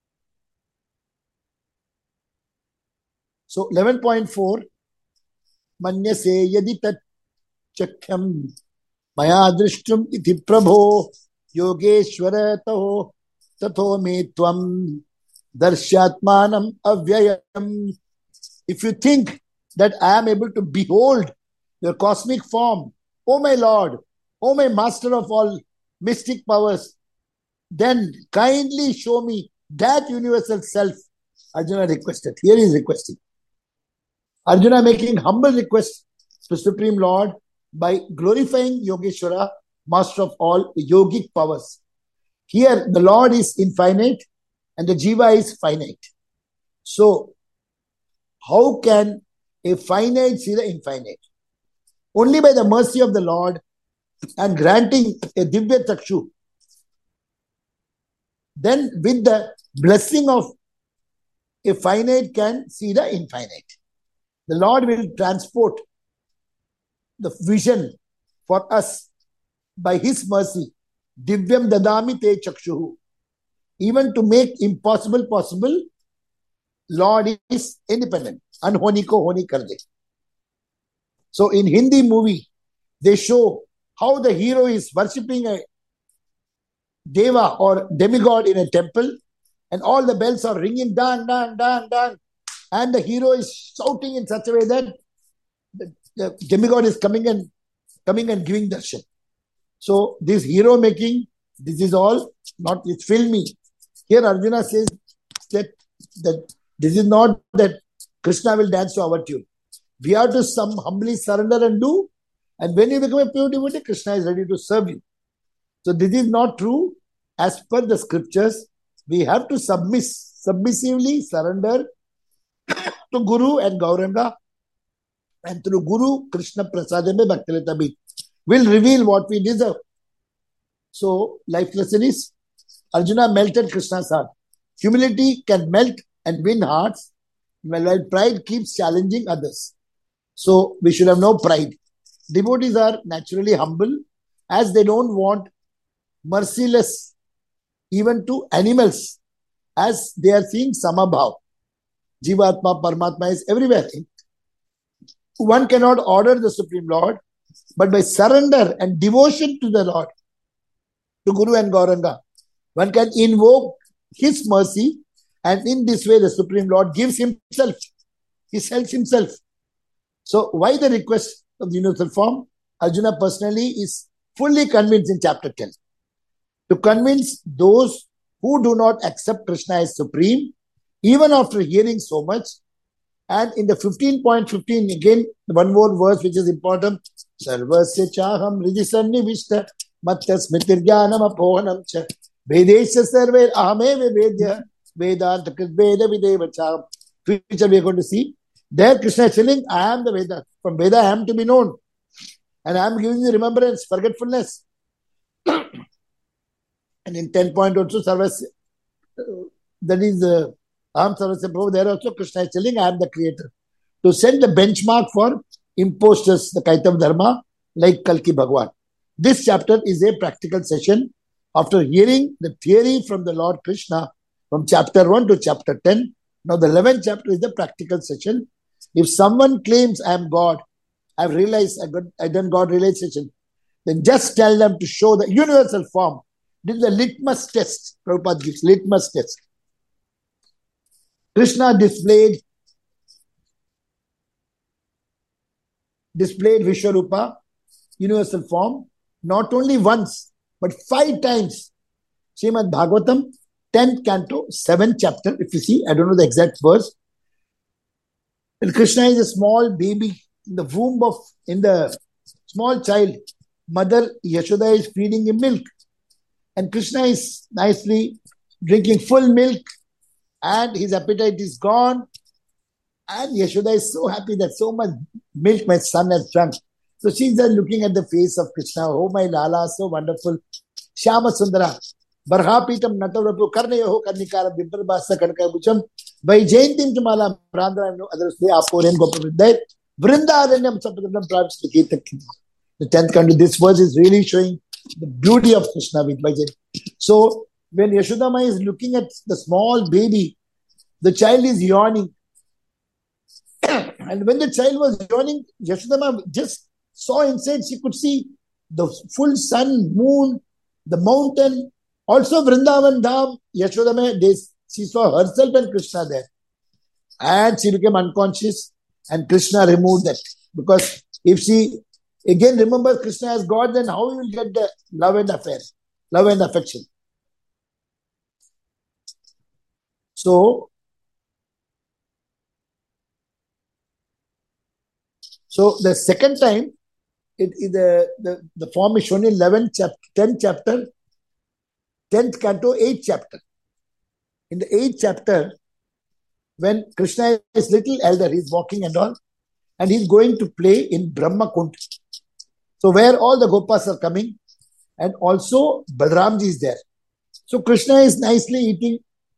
So, eleven point four, Manyase yadi tat chakyam maya drishtum iti prabho yogeshwara taho tatho me tvam darshatmanam avyayam. If you think that I am able to behold your cosmic form, O my Lord, O my master of all mystic powers, then kindly show me that universal self. Arjuna requested. Here he is requesting. Arjuna making humble request to Supreme Lord by glorifying Yogeshwara, master of all yogic powers. Here the Lord is infinite and the Jiva is finite. So, how can a finite see the infinite? Only by the mercy of the Lord and granting a Divya Takshu. Then with the blessing of a finite can see the infinite. The Lord will transport the vision for us by His mercy. Divyam dadami te chakshuhu. Even to make impossible possible, Lord is independent. Anhoni ko honi kar de. So in Hindi movie, they show how the hero is worshipping a deva or demigod in a temple, and all the bells are ringing, dang, dang, dang, dang. And the hero is shouting in such a way that the, the demigod is coming and coming and giving darshan. So this hero making, this is all not, it's filmy. Here Arjuna says that, that this is not that Krishna will dance to our tune. We have to some humbly surrender and do. And when you become a pure devotee, Krishna is ready to serve you. So this is not true. As per the scriptures, we have to submiss, submissively surrender to Guru and Gauranga, and through Guru, Krishna Prasadame Bhaktilata Bhi will reveal what we deserve. So, life lesson is, Arjuna melted Krishna's heart. Humility can melt and win hearts, while pride keeps challenging others. So, we should have no pride. Devotees are naturally humble, as they don't want merciless even to animals, as they are seeing Samabhav. Jivatma, Paramatma is everywhere. One cannot order the Supreme Lord, but by surrender and devotion to the Lord, to Guru and Gauranga, one can invoke His mercy, and in this way the Supreme Lord gives Himself. He sells Himself. So why the request of the universal form? Arjuna personally is fully convinced in chapter ten. To convince those who do not accept Krishna as supreme, even after hearing so much. And in the fifteen point fifteen, again, one more verse which is important. Sarvasya chaham ridhisannivishta matta smitirjnanam apohanam cha vedesya sarve ahame vedya vedanta veda videvacha. Future we are going to see. There Krishna is telling, I am the Veda. From Veda I am to be known. And I am giving you remembrance, forgetfulness. And in ten point also, Sarvasya, that is the uh, Aham Sarvasya Prabhu, there also Krishna is telling, I am the creator. To set the benchmark for imposters, the Kaitav Dharma, like Kalki Bhagwan. This chapter is a practical session after hearing the theory from the Lord Krishna from chapter one to chapter ten. Now the eleventh chapter is the practical session. If someone claims I am God, I have realized I got I done God realization, then just tell them to show the universal form. This is the litmus test. Prabhupada gives litmus test. Krishna displayed displayed Vishwarupa, universal form, not only once, but five times. Srimad Bhagavatam, tenth canto, seventh chapter, if you see, I don't know the exact verse. And Krishna is a small baby in the womb of, in the small child. Mother Yashoda is feeding him milk. And Krishna is nicely drinking full milk, and his appetite is gone. And Yashoda is so happy that so much milk my son has drunk. So she's just looking at the face of Krishna. Oh, my Lala, so wonderful. Shyama Sundara. Barhapitam Natavrapu Karnayo Karnikara Viprabhasa Karkabucham. By Jayantim Tamala Prandra and others, they are poor and Gopavidai. Vrindaranam Sapadam Prabhs to Gita. The tenth country. This verse is really showing the beauty of Krishna with Vajan. So when Yashodama is looking at the small baby, the child is yawning. And when the child was yawning, Yashodama just saw inside, she could see the full sun, moon, the mountain, also Vrindavan Dham. Yashodama, they, she saw herself and Krishna there. And she became unconscious and Krishna removed that. Because if she again remembers Krishna as God, then how you will get the love and affair, love and affection? So, so the second time, it, it, the, the, the form is shown in eleventh chapter, tenth chapter, tenth canto, eighth chapter. In the eighth chapter, when Krishna is little elder, he's walking and all, and he's going to play in Brahma Kund. So where all the Gopas are coming, and also Balramji is there. So Krishna is nicely eating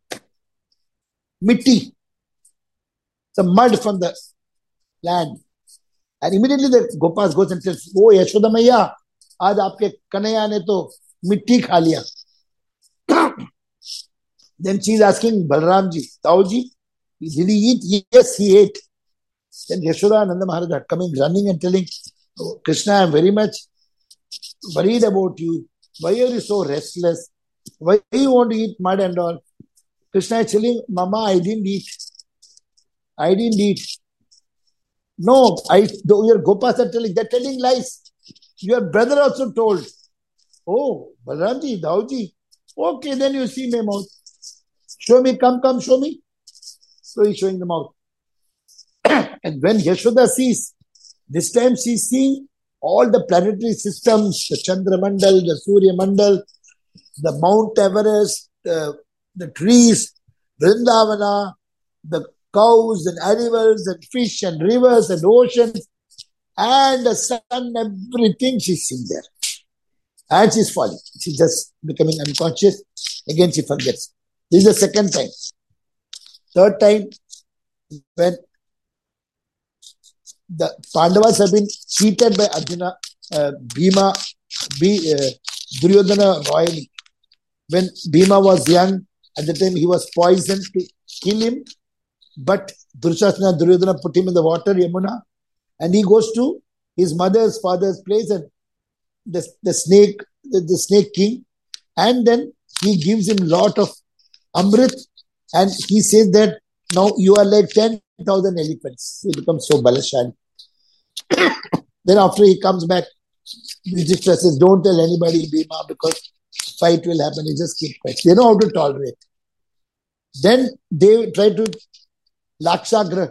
mitti, some mud from the land. And immediately the Gopas goes and tells, oh Yashoda Maiya, aaj aapke Kanaya ne to mitti kha liya. Then she is asking Balramji, Tauji, did he eat? Yes, he ate. Then Yashoda and Nanda Maharaj are coming, running and telling, oh, Krishna, I am very much worried about you. Why are you so restless? Why do you want to eat mud and all? Krishna is telling, Mama, I didn't eat. I didn't eat. No, I, your Gopas are telling, they're telling lies. Your brother also told. Oh, Balramji, Dauji. Okay, then you see my mouth. Show me, come, come, show me. So he's showing the mouth. And when Yashoda sees, this time she's seeing all the planetary systems, the Chandra Mandal, the Surya Mandal, the Mount Everest, the, the trees, Vrindavana, the cows and animals and fish and rivers and oceans and the sun, everything she's seeing there. And she's falling. She's just becoming unconscious. Again, she forgets. This is the second time. Third time, when the Pandavas have been cheated by Arjuna, uh, Bhima, B, uh, Duryodhana royally. When Bhima was young, at the time he was poisoned to kill him, but Duryodhana, Duryodhana put him in the water, Yamuna, and he goes to his mother's father's place and the, the snake, the, the snake king, and then he gives him lot of Amrit, and he says that now you are like ten thousand elephants. He becomes so balashali. Then after he comes back, Yudhishthira says, don't tell anybody, Bhima, because fight will happen. You just keep quiet. They know how to tolerate. Then they try to Lakshagra.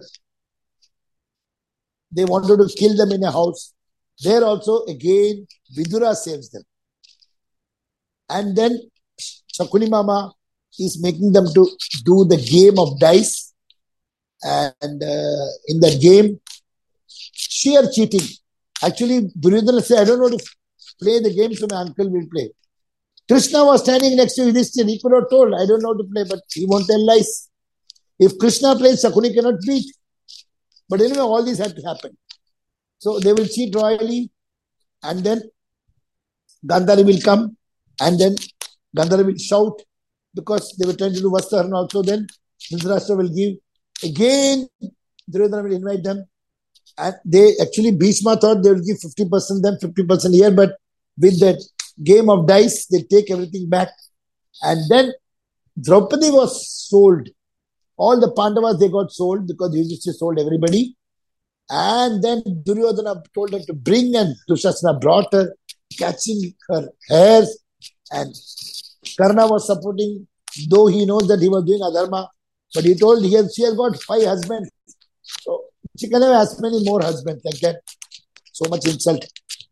They wanted to kill them in a house. There also, again, Vidura saves them. And then Shakuni Mama is making them to do the game of dice. And uh, in that game, sheer cheating. Actually, Duryodhana said, I don't know to play the game, so my uncle will play. Krishna was standing next to Yudhishthira. He could have told, I don't know how to play, but he won't tell lies. If Krishna plays, Shakuni cannot beat. But anyway, all this had to happen. So they will cheat royally, and then Gandhari will come, and then Gandhari will shout, because they were trying to do Vastaharana also. Then Dhritarashtra will give. Again, Duryodhana will invite them. And they actually, Bhishma thought they will give fifty percent them, fifty percent here, but with that game of dice, they take everything back. And then Draupadi was sold. All the Pandavas, they got sold because Yudhishthira sold everybody. And then Duryodhana told her to bring, and Dushasana brought her, catching her hairs. And Karna was supporting, though he knows that he was doing adharma. But he told he has, she has got five husbands. So she can have as many more husbands like that. So much insult.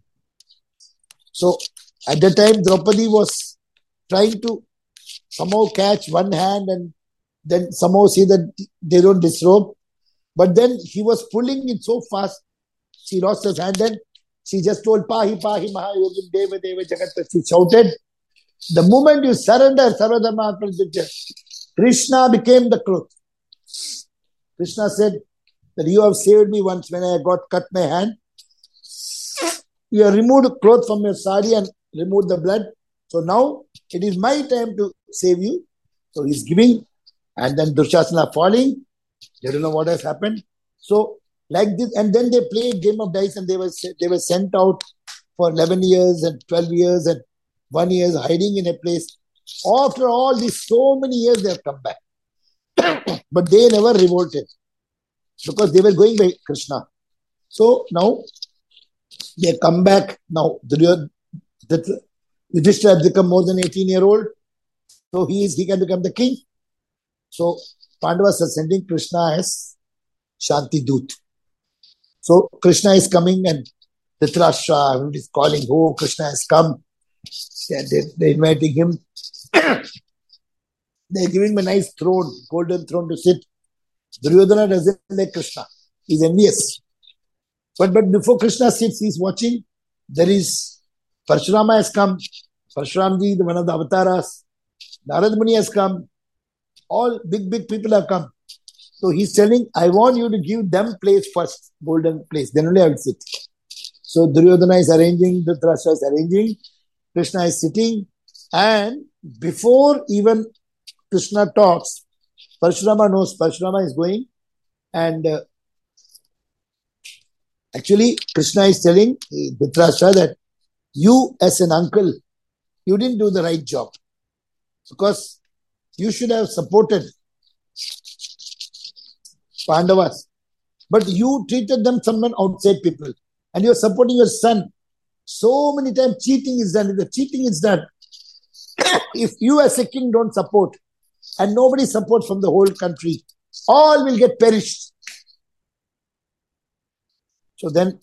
So at the time, Draupadi was trying to somehow catch one hand and then somehow see that they don't disrobe. But then he was pulling it so fast, she lost her hand. Then she just told, Pahi, Pahi, Mahayogim, Deva, Deva, Jagat. She shouted, the moment you surrender, Sarvadharma Pradipya, Krishna became the cloth. Krishna said that you have saved me once when I got cut my hand. You have removed cloth from your sari and removed the blood. So now it is my time to save you. So he's giving, and then Dushasana falling. They don't know what has happened. So like this, and then they play a game of dice, and they were they were sent out for eleven years and twelve years and one year hiding in a place. After all these so many years, they have come back. But they never revolted because they were going by Krishna. So now they come back. Now Yudhishthira has become more than eighteen year old. So he is he can become the king. So Pandavas are sending Krishna as Shanti Dut. So Krishna is coming, and Dhritarashtra is calling, oh, Krishna has come. They, they're inviting him. They're giving him a nice throne, golden throne to sit. Duryodhana doesn't like Krishna. He's envious. But, but before Krishna sits, he's watching. There is Parshurama has come. Parshuramji, the one of the avatars. Narad Muni has come. All big, big people have come. So he's telling, I want you to give them place first, golden place. Then only I will sit. So Duryodhana is arranging, Dhritarashtra is arranging, Krishna is sitting, and before even Krishna talks, Parshurama knows Parshurama is going, and uh, actually Krishna is telling Dhritarashtra that you as an uncle, you didn't do the right job, because you should have supported Pandavas, but you treated them someone outside people, and you're supporting your son. So many times cheating is done. If the cheating is done, if you as a king don't support, and nobody supports from the whole country, all will get perished. So then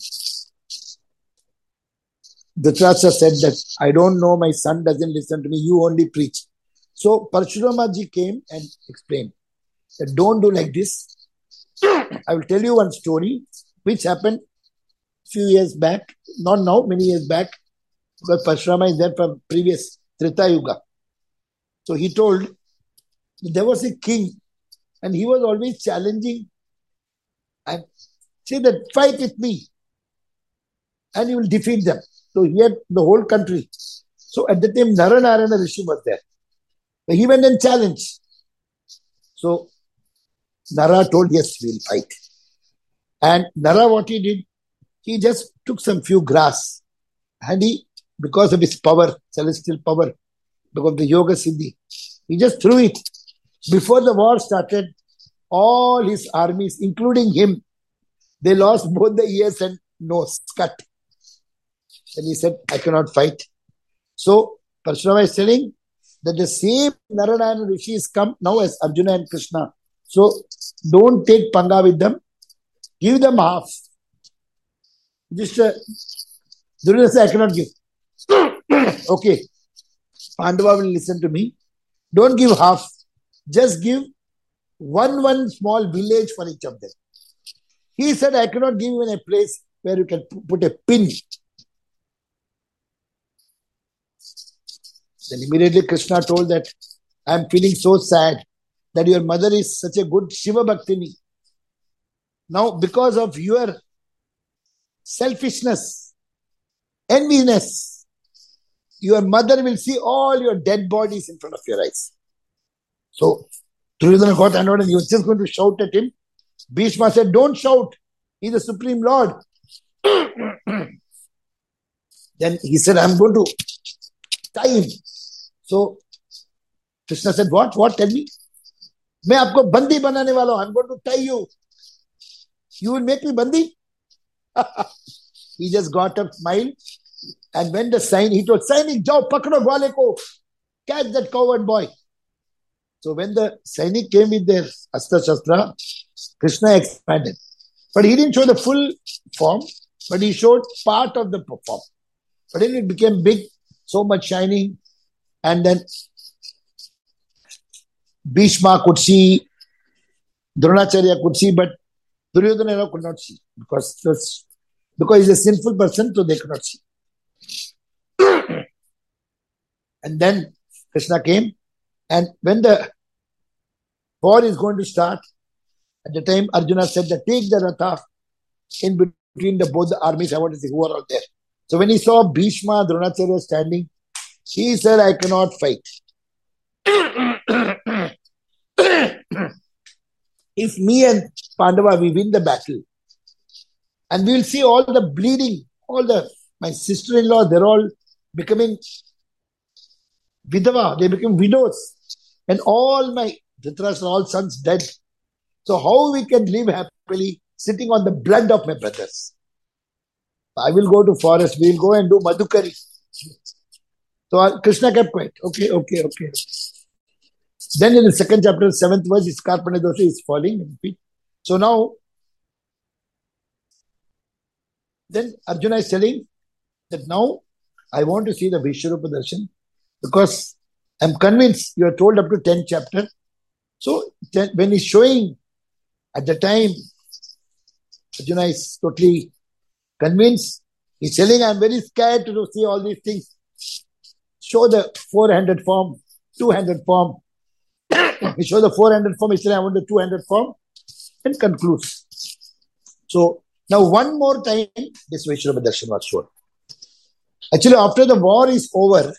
Dhritarashtra said that, I don't know, my son doesn't listen to me, you only preach. So Parshurama ji came and explained that don't do like this. I will tell you one story which happened few years back, not now, many years back, because Parshurama is there from previous Treta Yuga. So he told there was a king, and he was always challenging and say that fight with me and you will defeat them. So he had the whole country. So at the time Naranarayana Rishi was there. So he went and challenged. So Nara told, yes, we'll fight. And Nara, what he did, he just took some few grass, and he, because of his power, celestial power, because of the Yoga Siddhi, he just threw it. Before the war started, all his armies, including him, they lost both the ears and nose cut. And he said, I cannot fight. So Parshurama is telling that the same Narayana Rishi is come now as Arjuna and Krishna. So don't take panga with them. Give them half. Just uh, Duryodhana said, I cannot give. Okay. Pandava will listen to me. Don't give half. Just give one, one small village for each of them. He said, I cannot give even a place where you can put a pin. Then immediately Krishna told that, I am feeling so sad that your mother is such a good Shiva Bhaktini. Now, because of your selfishness, enviness, your mother will see all your dead bodies in front of your eyes. So, Duryodhana got annoyed and he was just going to shout at him. Bhishma said, don't shout. He's the Supreme Lord. Then he said, I'm going to tie him. So, Krishna said, what? What? Tell me. मैं आपको बंदी बनाने वाला हूं. I'm going to tie you. You will make me bandi? He just got up, smiled, and when the sign, he told, Sainik, jao, pakdo gwale ko. Catch that coward boy. So when the Sainik came with their Astra Shastra, Krishna expanded. But he didn't show the full form, but he showed part of the form. But then it became big, so much shining, and then Bhishma could see, Dronacharya could see, but Duryodhana could not see because was, because he's a sinful person, so they could not see. And then Krishna came, and when the war is going to start, at the time Arjuna said that take the Ratha in between the both the armies. I want to see who are all there. So when he saw Bhishma, Dronacharya standing, he said, I cannot fight. If me and Pandava, we win the battle, and we will see all the bleeding, all the, my sister-in-law, they're all becoming vidava, they become widows, and all my Dhritarashtra, all sons dead. So how we can live happily sitting on the blood of my brothers? I will go to forest, we will go and do Madhukari. So Krishna kept quiet. Okay, okay, okay. Then in the second chapter, seventh verse, his Karpana dosha is falling. So now, then Arjuna is telling that now I want to see the Vishwarupa Darshan because I'm convinced you are told up to tenth chapter. So when he's showing at the time, Arjuna is totally convinced. He's telling, I'm very scared to see all these things. Show the four-handed form, two-handed form. He shows the four-handed form, he's telling, I want the two-handed form, and concludes. So, now one more time, this Vishwarupa Darshan was shown. Actually, after the war is over,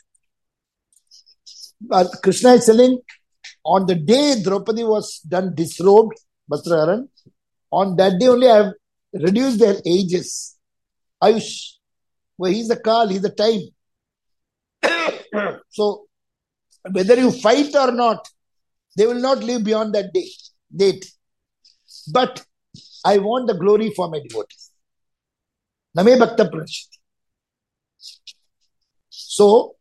uh, Krishna is telling, on the day Draupadi was done disrobed, Vastraharan, on that day only I have reduced their ages. Ayush. Well, he's the Kal, he's the time. So, whether you fight or not, they will not live beyond that day, date. But I want the glory for my devotees. Name Bhakta Pranashiti. So,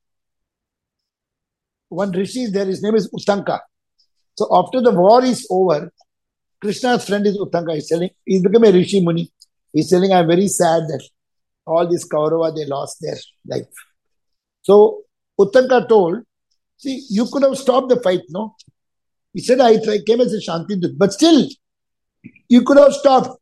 one Rishi is there, his name is Uttanka. So, after the war is over, Krishna's friend is Uttanka. He's telling, he's become a Rishi Muni. He's telling, I'm very sad that all these Kaurava, they lost their life. So, Uttanka told, see, you could have stopped the fight, no? He said, I came as a Shanti Dut, but still, you could have stopped.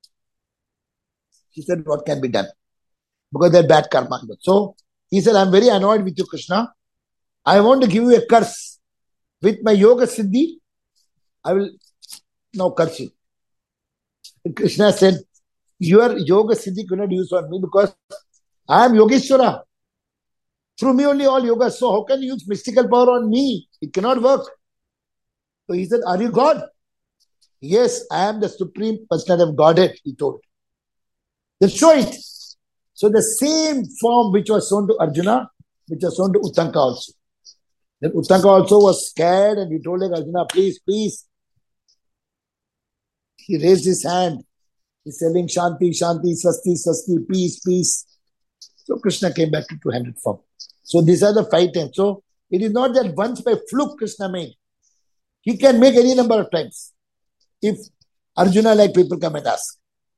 He said, what can be done? Because they're bad karma. So, he said, I'm very annoyed with you, Krishna. I want to give you a curse. With my yoga siddhi, I will now curse you. And Krishna said, your yoga siddhi could not use on me because I am Yogeshwara. Through me only all yoga. So how can you use mystical power on me? It cannot work. So he said, are you God? Yes, I am the Supreme Personality of Godhead, he told. Then show it. So the same form which was shown to Arjuna, which was shown to Uttanka also. Then Uttanka also was scared and he told like, Arjuna, please, please. He raised his hand. He's saying, Shanti, Shanti, Swasti, Swasti, peace, peace. So Krishna came back to two-handed form. So these are the five times. So it is not that once by fluke Krishna made. He can make any number of times. If Arjuna like people come and ask.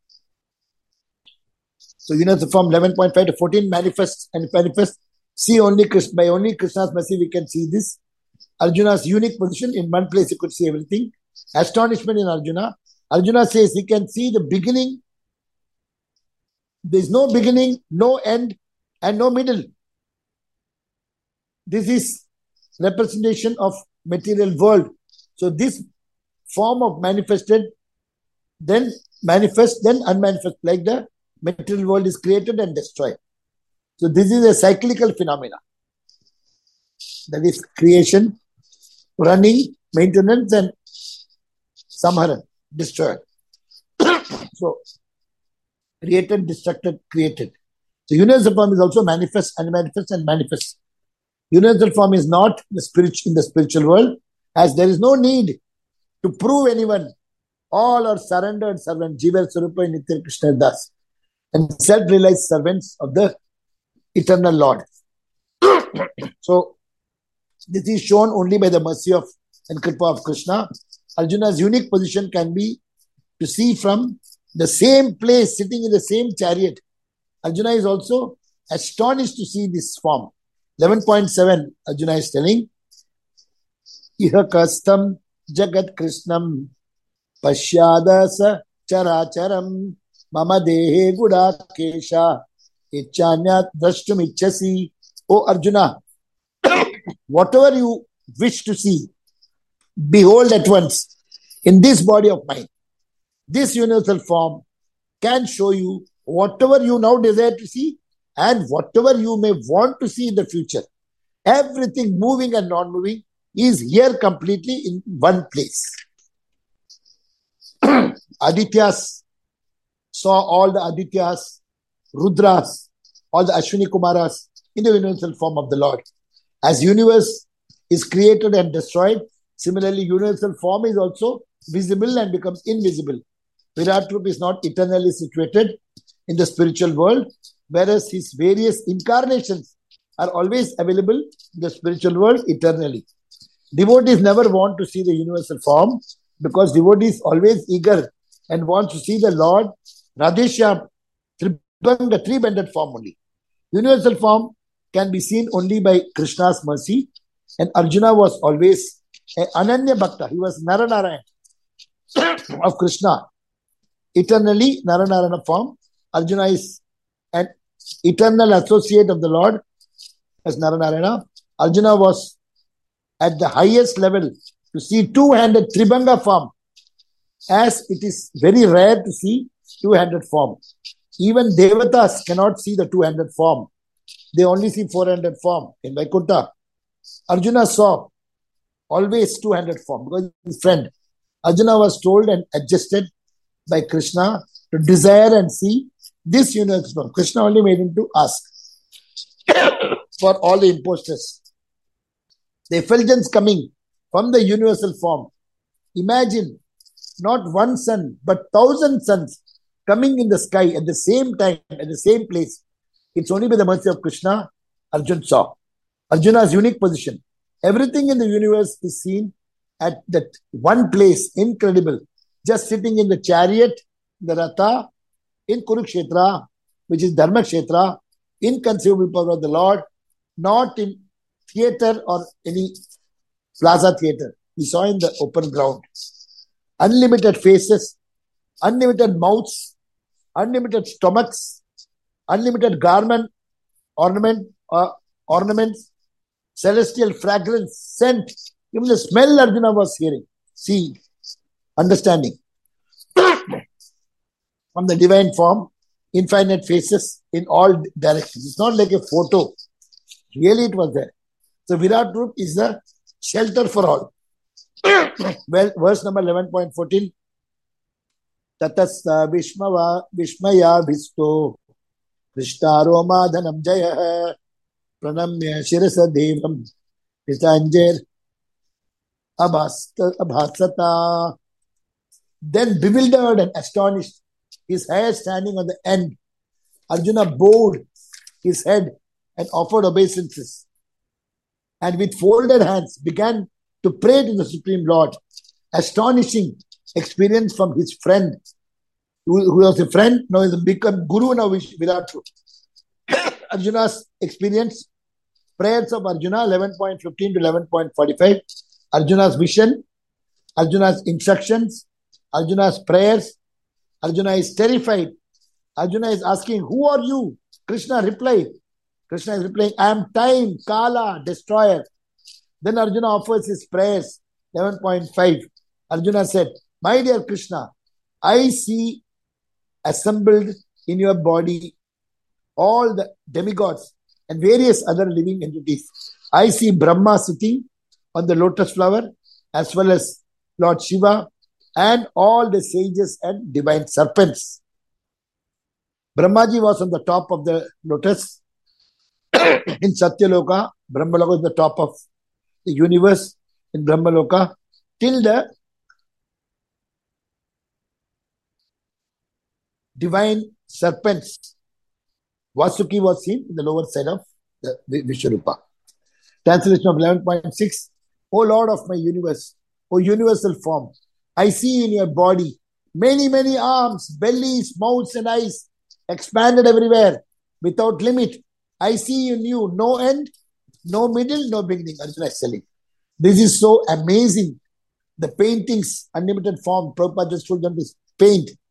So you know the form eleven point five to fourteen manifests and manifests. See only Krishna, by only Krishna's mercy we can see this. Arjuna's unique position. In one place he could see everything. Astonishment in Arjuna. Arjuna says he can see the beginning. There is no beginning, no end, and no middle. This is representation of material world. So this form of manifested, then manifest, then unmanifest, like the material world is created and destroyed. So this is a cyclical phenomena. That is creation, running, maintenance, and samharan, destroyed. So created, destructed, created. So universal form is also manifest, unmanifest, and manifest. Universal form is not the spiritual in the spiritual world, as there is no need to prove anyone. All are surrendered servants, Jiva Swarupa Nitya Krishna Das, and self-realized servants of the eternal Lord. So this is shown only by the mercy of and kripa of Krishna. Arjuna's unique position can be to see from the same place, sitting in the same chariot. Arjuna is also astonished to see this form. eleven point seven, Arjuna is telling, Iha kastam jagat krishnam pashyadasa characharam mama dehe gudakesha ichanyat drashtum ichasi. O Arjuna, whatever you wish to see, behold at once in this body of mine. This universal form can show you whatever you now desire to see and whatever you may want to see in the future. Everything moving and non-moving is here completely in one place. Adityas saw all the Adityas, Rudras, all the Ashwini Kumaras in the universal form of the Lord. As universe is created and destroyed, similarly universal form is also visible and becomes invisible. Virat Rupa is not eternally situated in the spiritual world, whereas his various incarnations are always available in the spiritual world eternally. Devotees never want to see the universal form because devotees always eager and want to see the Lord Radheshyam, the three-banded form only. Universal form can be seen only by Krishna's mercy, and Arjuna was always an Ananya Bhakta. He was Naranarayan of Krishna. Eternally Naranarayana form. Arjuna is an eternal associate of the Lord as Naranarayana. Arjuna was at the highest level to see two-handed Tribhanga form, as it is very rare to see two-handed form. Even Devatas cannot see the two-handed form. They only see four-handed form in Vaikuntha. Arjuna saw always two-handed form because his friend. Arjuna was told and adjusted by Krishna to desire and see this universal form. Krishna only made him to ask for all the impostors. The effulgence coming from the universal form. Imagine not one sun, but thousand suns coming in the sky at the same time, at the same place. It's only by the mercy of Krishna Arjuna saw. Arjuna's unique position. Everything in the universe is seen at that one place. Incredible. Just sitting in the chariot, the Ratha, in Kurukshetra, which is Dharma Kshetra, inconceivable power of the Lord, not in theatre or any plaza theatre. We saw in the open ground. Unlimited faces, unlimited mouths, unlimited stomachs, unlimited garment, ornament, uh, ornaments, celestial fragrance, scent. Even the smell Arjuna was hearing. See, understanding. From the divine form, infinite faces in all directions. It's not like a photo. Really it was there. So Virat Rupa is the shelter for all. Well, verse number eleven point fourteen. Tatasta Vishmava Vishmaya Bhisto Vishtaro Madhanam Jaya Pranamya Shirasa Devam Pitanjir Abhasata. Then bewildered and astonished, his hair standing on the end, Arjuna bowed his head and offered obeisances, and with folded hands began to pray to the Supreme Lord. Astonishing experience from his friend, who, who was a friend, now has become Guru now Virat Rupa. Arjuna's experience, prayers of Arjuna, eleven point fifteen to eleven point forty-five. Arjuna's vision, Arjuna's instructions, Arjuna's prayers. Arjuna is terrified. Arjuna is asking, who are you? Krishna replied. Krishna is replying, I am time, Kala, destroyer. Then Arjuna offers his prayers, eleven point five. Arjuna said, my dear Krishna, I see assembled in your body all the demigods and various other living entities. I see Brahma sitting on the lotus flower, as well as Lord Shiva and all the sages and divine serpents. Brahmaji was on the top of the lotus. In Satyaloka, Brahmaloka is the top of the universe in Brahmaloka, till the divine serpents. Vasuki was seen in the lower side of the Vishwarupa. Translation of eleven point six. O Lord of my universe, O universal form, I see in your body many, many arms, bellies, mouths and eyes, expanded everywhere, without limit. I see in you no end, no middle, no beginning. Arjuna is telling. This is so amazing. The paintings, unlimited form, Prabhupada just told them to paint.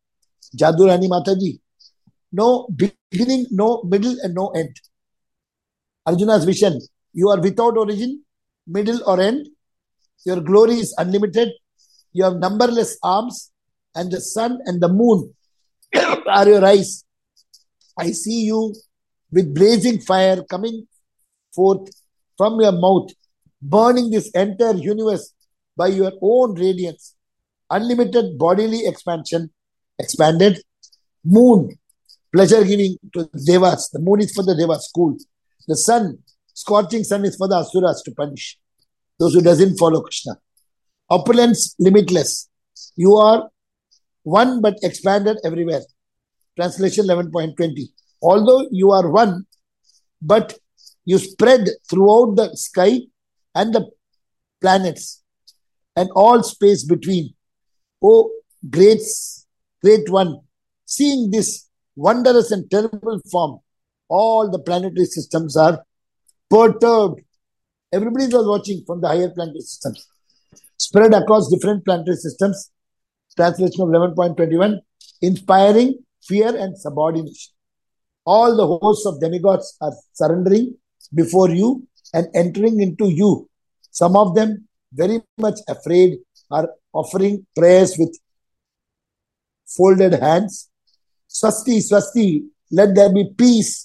Jadu Rani Mataji. No beginning, no middle, and no end. Arjuna's vision. You are without origin, middle, or end. Your glory is unlimited. You have numberless arms, and the sun and the moon are your eyes. I see you with blazing fire coming forth from your mouth, burning this entire universe by your own radiance. Unlimited bodily expansion, expanded. Moon, pleasure giving to Devas. The moon is for the Devas, cool. The sun, scorching sun is for the Asuras to punish those who doesn't follow Krishna. Opulence, limitless. You are one but expanded everywhere. Translation eleven point twenty. Although you are one, but you spread throughout the sky and the planets and all space between. Oh, great, great one, seeing this wondrous and terrible form, all the planetary systems are perturbed. Everybody was watching from the higher planetary systems. Spread across different planetary systems. Translation of eleven point twenty-one. Inspiring fear and subordination. All the hosts of demigods are surrendering before you and entering into you. Some of them, very much afraid, are offering prayers with folded hands. Swasti, Swasti, let there be peace.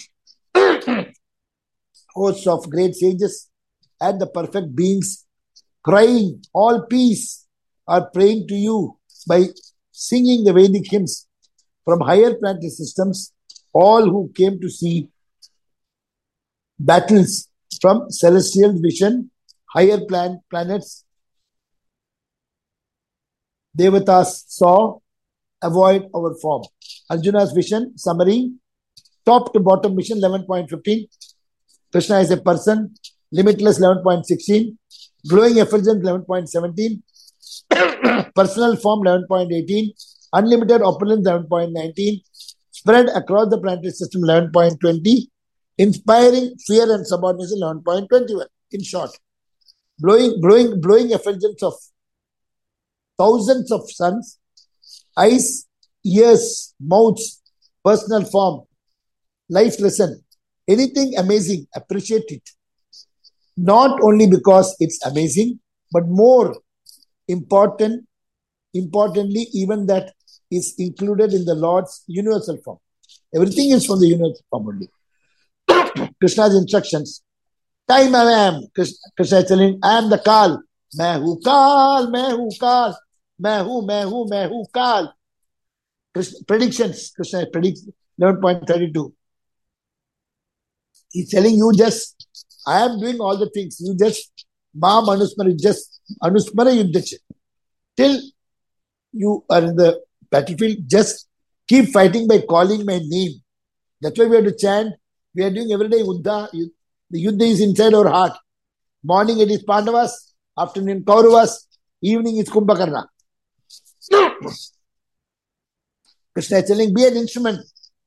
Hosts of great sages and the perfect beings crying, all peace, are praying to you by singing the Vedic hymns. From higher planetary systems, all who came to see battles from celestial vision, higher plan- planets, Devatas saw, avoid our form. Arjuna's vision, summary, top to bottom vision, eleven point fifteen. Krishna is a person, limitless, eleven point sixteen. Glowing effulgence, eleven point seventeen. Personal form, eleven point eighteen. Unlimited opulence, eleven point nineteen. Spread across the planetary system, eleven point twenty. Inspiring fear and subordination, eleven point twenty-one. In short, blowing, blowing, blowing effulgence of thousands of suns, eyes, ears, mouths, personal form, life lesson, anything amazing, appreciate it. Not only because it's amazing, but more important, importantly, even that is included in the Lord's universal form. Everything is from the universal form only. Krishna's instructions. Time I am. Krishna is telling, I am the Kal. Main hu Kal, main hu Kal. Main hu, main hu, main hu Kal. Krishna, predictions. Krishna predicts eleven point thirty-two. He's telling you just, I am doing all the things. You just, Mam Anusmara, just, Anusmara Yuddhacha. Till you are in the battlefield, just keep fighting by calling my name. That's why we have to chant. We are doing every day Uddha. The Yuddha is inside our heart. Morning it is Pandavas, afternoon Kauravas, evening is Kumbhakarna. Krishna is telling, be an instrument.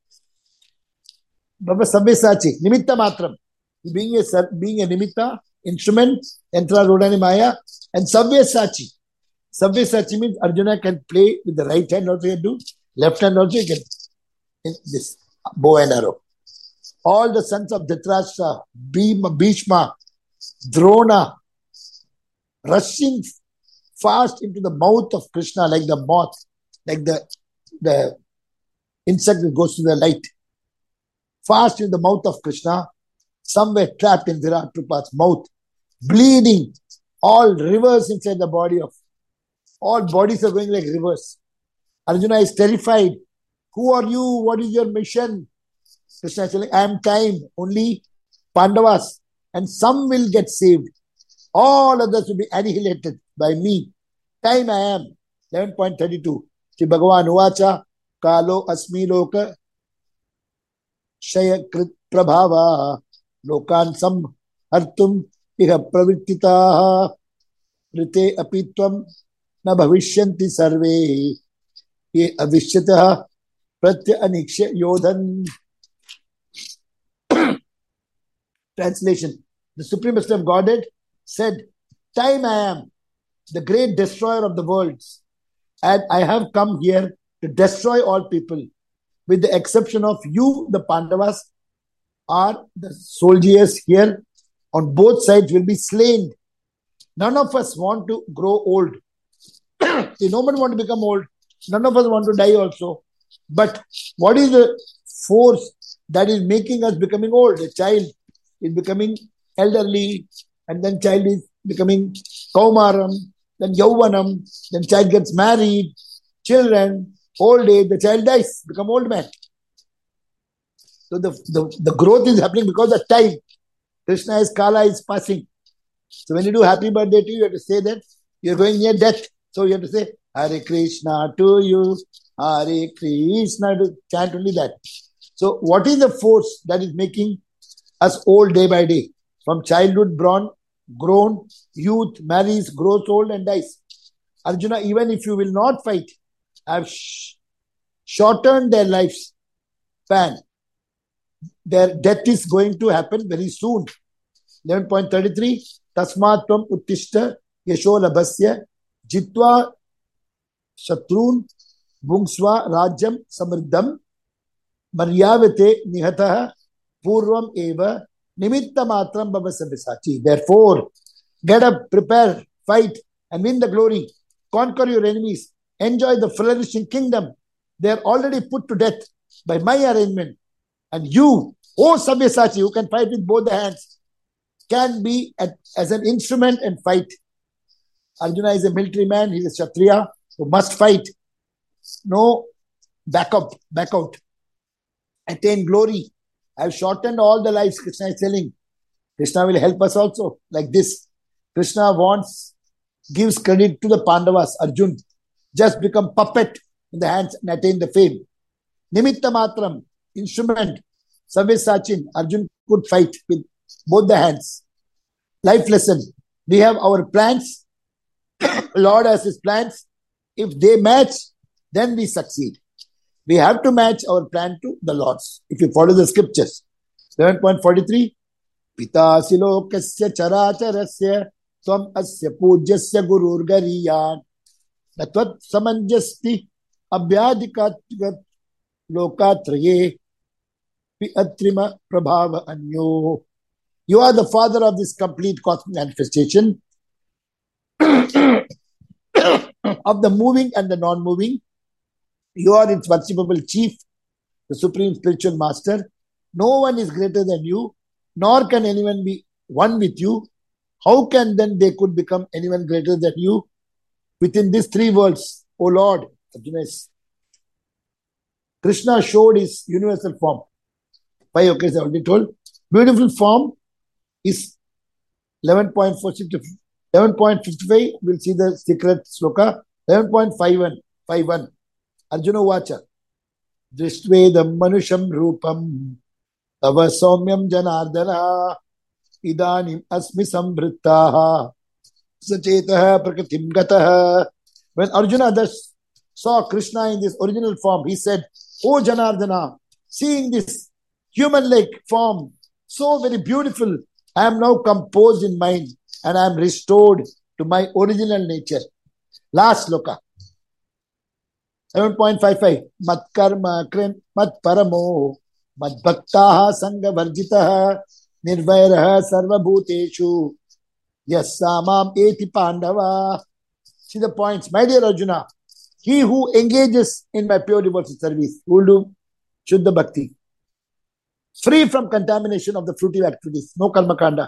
Baba Sabyasachi, Nimitta Matram. Being a, being a Nimitta, instrument, Yantra Rodani Maya, and Sabyasachi. Sabyasachi means Arjuna can play with the right hand also, he can do, left hand also, he can, in this bow and arrow. All the sons of Dhritarashtra, Bhishma, Drona, rushing fast into the mouth of Krishna like the moth, like the, the insect that goes to the light. Fast in the mouth of Krishna, somewhere trapped in Virat Rupa's mouth, bleeding, all rivers inside the body of, all bodies are going like rivers. Arjuna is terrified. Who are you? What is your mission? Krishna is telling, I am time, only Pandavas, and some will get saved. All others will be annihilated by me. Time I am. eleven point thirty-two. Shri Bhagavan Uvacha, Kalo Asmi Loka, Shaya Krit Prabhava, Lokan Sam Hartum Iha Pravittitaha, Rite Apitvam Na Bhavishyanti Sarve, Ye Avishyataha Pratya Aniksha Yodhan. Translation. The Supreme Master of Godhead said, time I am, the great destroyer of the worlds, and I have come here to destroy all people, with the exception of you, the Pandavas, are the soldiers here on both sides will be slain. None of us want to grow old. See, no one want to become old. None of us want to die also. But what is the force that is making us becoming old? A child is becoming elderly, and then child is becoming kaumaram, then yauvanam, then child gets married, children, old age, the child dies, become old man. So the, the, the growth is happening because of time. Krishna is Kala is passing. So when you do happy birthday to you, you have to say that you're going near death. So you have to say, Hare Krishna to you, Hare Krishna, to chant only that. So what is the force that is making us old day by day? From childhood, born, grown, youth, marries, grows old and dies. Arjuna, even if you will not fight, have sh- shortened their lives span. Their death is going to happen very soon. eleven point thirty-three, Tasmat tvam uttishta yasho labhasya jitva shatrun bhungsva rajyam samriddham maryavate nihatah purvam eva nimitta matram bhavasa visachi. Therefore, get up, prepare, fight, and win the glory. Conquer your enemies. Enjoy the flourishing kingdom. They are already put to death by my arrangement. And you, O Sabyasachi, who can fight with both the hands, can be at, as an instrument and fight. Arjuna is a military man. He is a Kshatriya who must fight. No back up, back out. Attain glory. I have shortened all the lives, Krishna is telling. Krishna will help us also like this. Krishna wants, gives credit to the Pandavas. Arjun just become puppet in the hands and attain the fame. Nimitta matram, instrument. Sabyasachi, Arjun could fight with both the hands. Life lesson. We have our plans. Lord has his plans. If they match, then we succeed. We have to match our plan to the Lord's. If you follow the scriptures. eleven point forty-three. Pita silokasya characharasya tvam asya pujyasya gurur gariyan natvat samanjasti abhyadikat lokatraye piatrima prabhava anyo. You are the father of this complete cosmic manifestation of the moving and the non-moving. You are its worshipable chief, the supreme spiritual master. No one is greater than you, nor can anyone be one with you. How can then they could become anyone greater than you? Within these three worlds, O Lord, Krishna showed his universal form. Five occasions I already told. Beautiful form is eleven point four six, eleven point fifty-five. We'll see the secret sloka. eleven point fifty-one. Arjuna Vacha. Drishtvedam manusham rupam tava saumyam janardana idanim asmi sambrittaha sachetaha prakritim gataha. When Arjuna thus saw Krishna in this original form, he said, O Janardana, seeing this human-like form, so very beautiful, I am now composed in mind and I am restored to my original nature. Last sloka. eleven point fifty-five. Mat karma krim mat paramo mat bhaktaha sangha varjitaha nirvairaha sarva bhuteshu yassamam eti pandava. See the points. My dear Arjuna, he who engages in my pure devotional service will do Shuddha Bhakti, free from contamination of the fruitive activities, no karma kanda.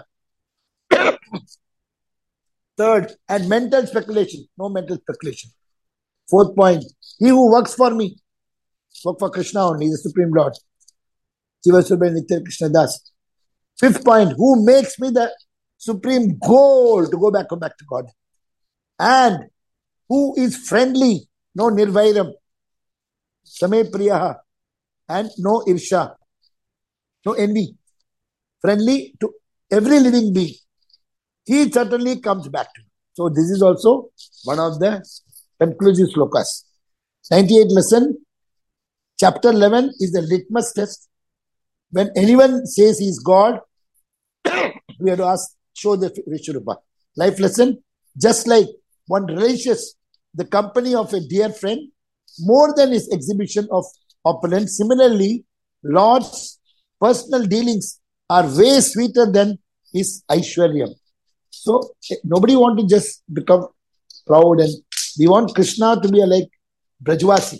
Third, and mental speculation, no mental speculation. Fourth point, he who works for me, work for Krishna only, the Supreme Lord. Sivasubha Nitya Krishna Das. Fifth point, who makes me the supreme goal to go back, come back to God. And who is friendly, no nirvairam, same priyaha, and no irsha, no envy. Friendly to every living being. He certainly comes back to me. So this is also one of the conclusive slokas. ninety-eighth lesson, chapter eleven is the litmus test. When anyone says he is God, we have to ask, show the Vishwarupa. Life lesson, just like one relishes the company of a dear friend, more than his exhibition of opulence. Similarly, Lord's personal dealings are way sweeter than his Aishwaryam. So nobody want to just become proud, and we want Krishna to be a like Brajvasi.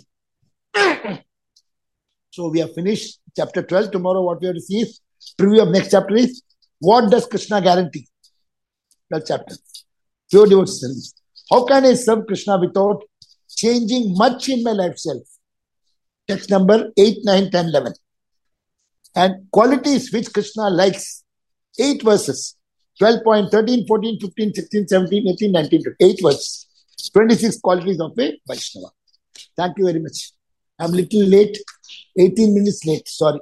So we have finished chapter twelve. Tomorrow what we have to see is preview of next chapter is what does Krishna guarantee? twelfth chapter. Pure devotional service. How can I serve Krishna without changing much in my lifestyle? Text number eight, nine, ten, eleven. And qualities which Krishna likes. Eight verses. twelve point thirteen, fourteen, fifteen, sixteen, seventeen, eighteen, nineteen, eight verses. twenty-six qualities of a Vaishnava. Thank you very much. I'm a little late. eighteen minutes late. Sorry.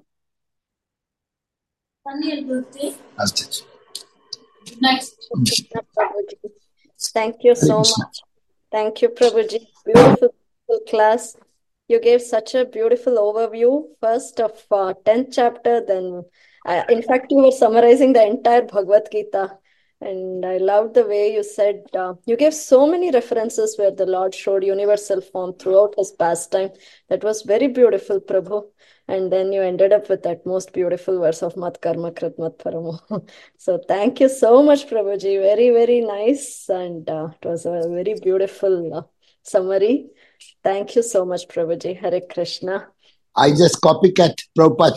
Next. Thank you so much. Thank you, Prabhuji. Beautiful, beautiful class. You gave such a beautiful overview, first of uh, tenth chapter, then uh, in fact, you were summarizing the entire Bhagavad Gita. And I loved the way you said, uh, you gave so many references where the Lord showed universal form throughout his pastime. That was very beautiful, Prabhu. And then you ended up with that most beautiful verse of Mat Karma Krit Mat Paramo. So thank you so much, Prabhuji. Very, very nice. And uh, it was a very beautiful uh, summary. Thank you so much, Prabhuji. Hare Krishna. I just copycat Prabhupada.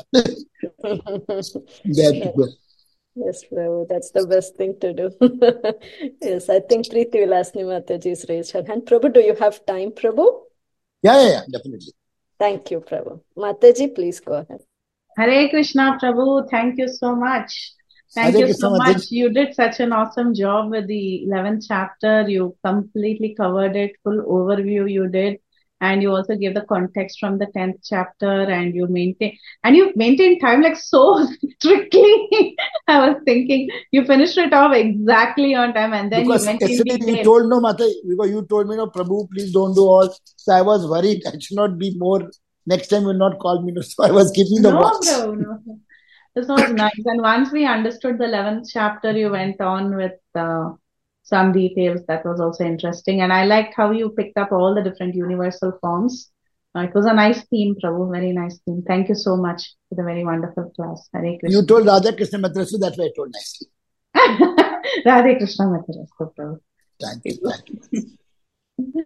There Yes, Prabhu, that's the best thing to do. Yes, I think Preeti Vilasni Mataji's raised her hand. Prabhu, do you have time, Prabhu? Yeah, yeah, yeah, definitely. Thank you, Prabhu. Mataji, please go ahead. Hare Krishna, Prabhu. Thank you so much. Thank Hare you Krishna, so Mataji. much. You did such an awesome job with the eleventh chapter. You completely covered it, full overview you did. And you also gave the context from the tenth chapter, and you maintain and you maintained time like so strictly. I was thinking you finished it off exactly on time, and then because you went in yesterday detail. you told no, Mata, because you told me no, Prabhu, please don't do all. So I was worried I should not be more. Next time you will not call me. No. So I was keeping the No, watch. bro, no. This was nice. And once we understood the eleventh chapter, you went on with uh, some details that was also interesting. And I liked how you picked up all the different universal forms. Uh, it was a nice theme, Prabhu, very nice theme. Thank you so much for the very wonderful class. Hare Krishna. You told Radha Krishna Madrasu, that's why I told nicely. Radhe Krishna Madrasu, Prabhu. Thank you, thank you.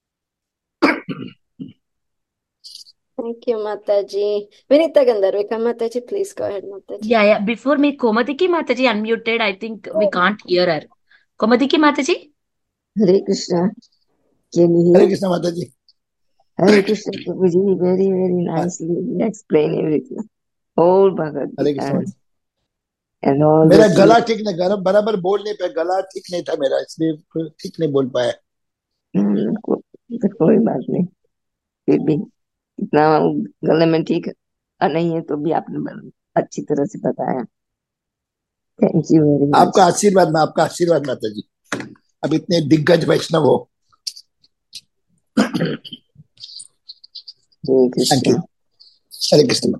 Thank you, Mataji. Vinita Gandharvika, Mataji, please go ahead, Mataji. Yeah, yeah. Before me, Komadiki Mataji unmuted. I think we can't hear her. Komadiki Mataji? Hare Krishna. Can you Hare hear? Krishna Mataji. Hare Krishna Prabhuji, very, very nicely explain everything. Whole Bhagavad Hare Gita. Krishna. And all मेरा the गला ठीक नहीं गला बराबर बोल नहीं पाया गला ठीक नहीं था मेरा इसलिए ठीक नहीं बोल पाया हम्म, को, तो कोई बात नहीं फिर भी इतना गले में ठीक नहीं है तो भी आपने ब- अच्छी तरह से बताया थैंक यू वेरी मच आपका आशीर्वाद में आपका आशीर्वाद माता जी अब इतने दिग्गज वैष्णव हो Hare thank Krishna you Hare Krishna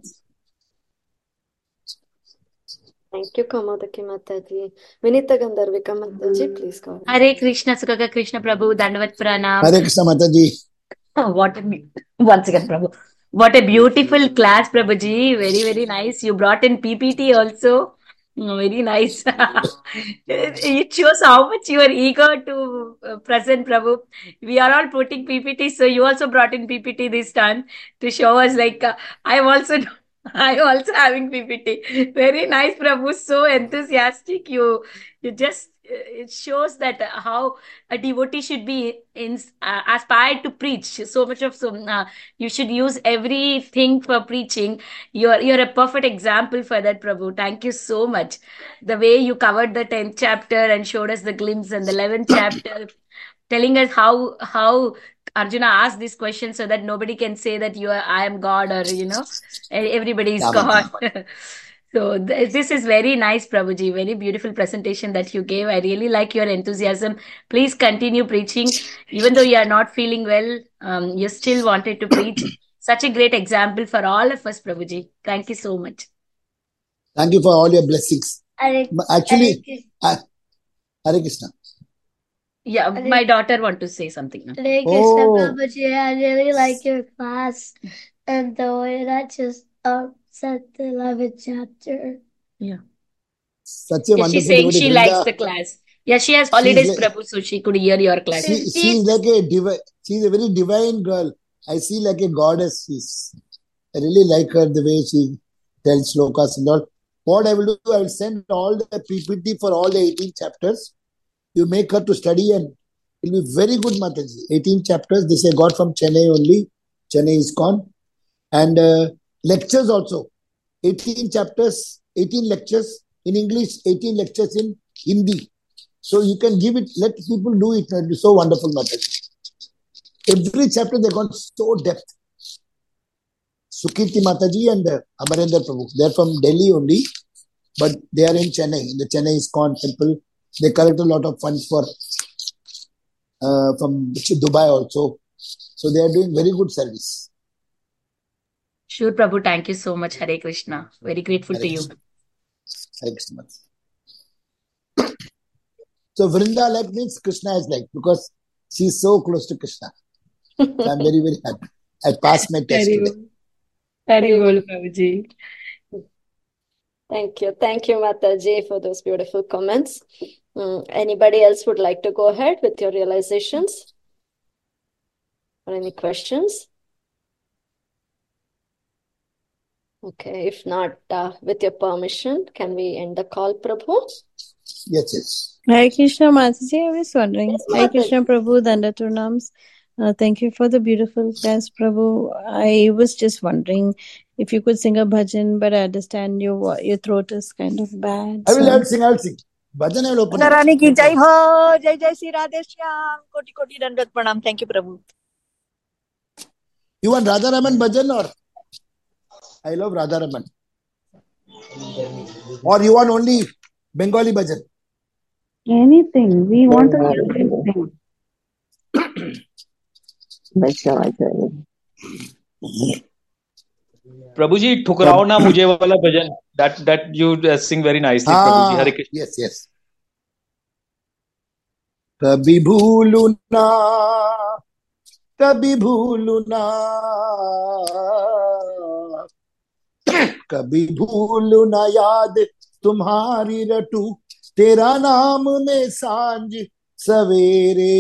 Thank you, Kamadaki Mataji. Vinita Gandharvika, Mataji, please go ahead. Hare Krishna, Sukaka Krishna Prabhu, Dandavat Pranam. Hare Krishna माता जी What a be- once again, Prabhu. What a beautiful class, Prabhuji. Very, very nice. You brought in P P T also. Mm, Very nice. It shows how much you are eager to uh, present, Prabhu. We are all putting P P T, so you also brought in P P T this time to show us. Like uh, I am also, I am also having P P T. Very nice, Prabhu. So enthusiastic. You, you just uh, it shows that uh, how a devotee should be in, uh, aspired to preach so much of so uh, you should use everything for preaching. You're you're a perfect example for that, Prabhu. Thank you so much. The way you covered the tenth chapter and showed us the glimpse and the eleventh chapter, telling us how how Arjuna asked this question so that nobody can say that you are I am God or you know e- everybody is क्या बात God. है So th- this is very nice, Prabhuji. Very beautiful presentation that you gave. I really like your enthusiasm. Please continue preaching, even though you are not feeling well. Um, you still wanted to preach. Such a great example for all of us, Prabhuji. Thank you so much. thank you for all your blessings Hare, actually Hare I, Hare Krishna Yeah, my daughter want to say something now. Hare Krishna Oh, Prabhuji, I really like your class and the way that you uh, said the eleventh chapter. Yeah. such a Yeah, she's wonderful saying devotee, she likes Vrinda. the class. Yeah, she has She's holidays, like Prabhu, so she could hear your class. she she's like a divi- she's a very divine girl. I see like a goddess. She's, I really like her the way she tells slokas and all. What I will do, I will send all the P P T for all the eighteen chapters. You make her to study and it will be very good, Mataji. eighteen chapters. This I got from Chennai only. Chennai ISKCON. And uh, lectures also. eighteen chapters, eighteen lectures in English, eighteen lectures in Hindi. So you can give it, let people do it. It will be so wonderful, Mataji. Every chapter they got so depth. Sukirti Mataji and uh, Amarendra Prabhu. They're from Delhi only, but they are in Chennai, in the Chennai ISKCON temple. They collect a lot of funds for uh, from Dubai also. So they are doing very good service. Sure, Prabhu. Thank you so much. Hare Krishna. Very grateful Hare to you. Krishna. Hare Krishna. So Vrinda like means Krishna is like, because she's so close to Krishna. So I'm very, very happy. I passed my test Very today. good. Very good, Prabhuji. Thank you. Thank you, Mataji, for those beautiful comments. Mm, anybody else would like to go ahead with your realizations? Or any questions? Okay, if not, uh, with your permission, can we end the call, Prabhu? Yes, yes. Hare Krishna Mataji, I was wondering. Hare Mataji. Krishna Prabhu, Dandaturnams. Uh, thank you for the beautiful class, Prabhu. I was just wondering if you could sing a bhajan, but I understand your vo- your throat is kind of bad. I will, I So will sing, I will sing. Bhajan I will open it. रानी की No जय problem. हो, जय जय श्री राधे श्याम, कोटि कोटि दंडवत प्रणाम. Thank you, Prabhu. You want Radha Raman Bhajan or? I love Radha Raman. Or you want only Bengali Bhajan? Anything. We want to hear Prabhu. anything. Vaishnavacharya. प्रभु जी ठुकराओ ना मुझे वाला भजन that that you uh, sing very nicely Prabhu ji Ah, Hare Krishna yes, yes. कभी भूलू ना कभी भूलू ना कभी भूलू ना याद तुम्हारी रटू तेरा नाम में सांझ सवेरे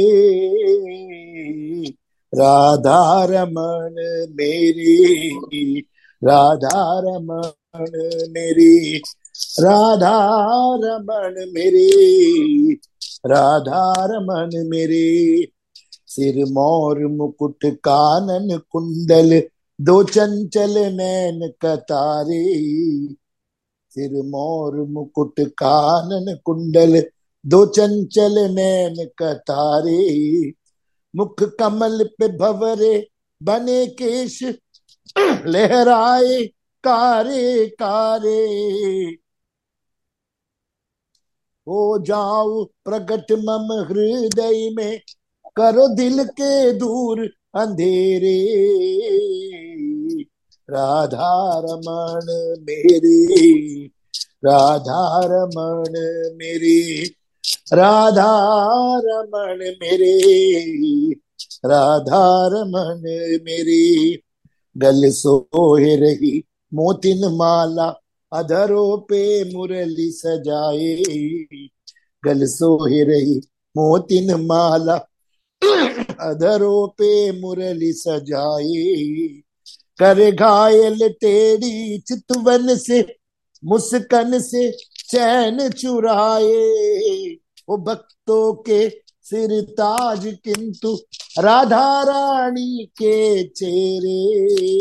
राधा रमन मेरी राधा रमन मेरी राधा रमन मेरी राधा रमन मेरे सिर मोर मुकुट कानन कुंडल दो चंचल नैन कतारे सिर मोर मुकुट कानन कुंडल दो चंचल नैन कतारे मुख कमल पे भवरे बने केश लहराए कारे कारे हो जाओ प्रकट मम हृदय में करो दिल के दूर अंधेरे राधा रमन मेरे राधा रमन मेरे राधा रमन मेरे राधा रमन मेरे गल सोहे रही मोतिन माला अधरों पे मुरली सजाए गल सोहे रही मोतिन माला अधरों पे मुरली सजाए कर घायल टेढ़ी चितवन से मुस्कन से चैन चुराए वो भक्तों के सिर ताज किंतु राधा रानी के चेहरे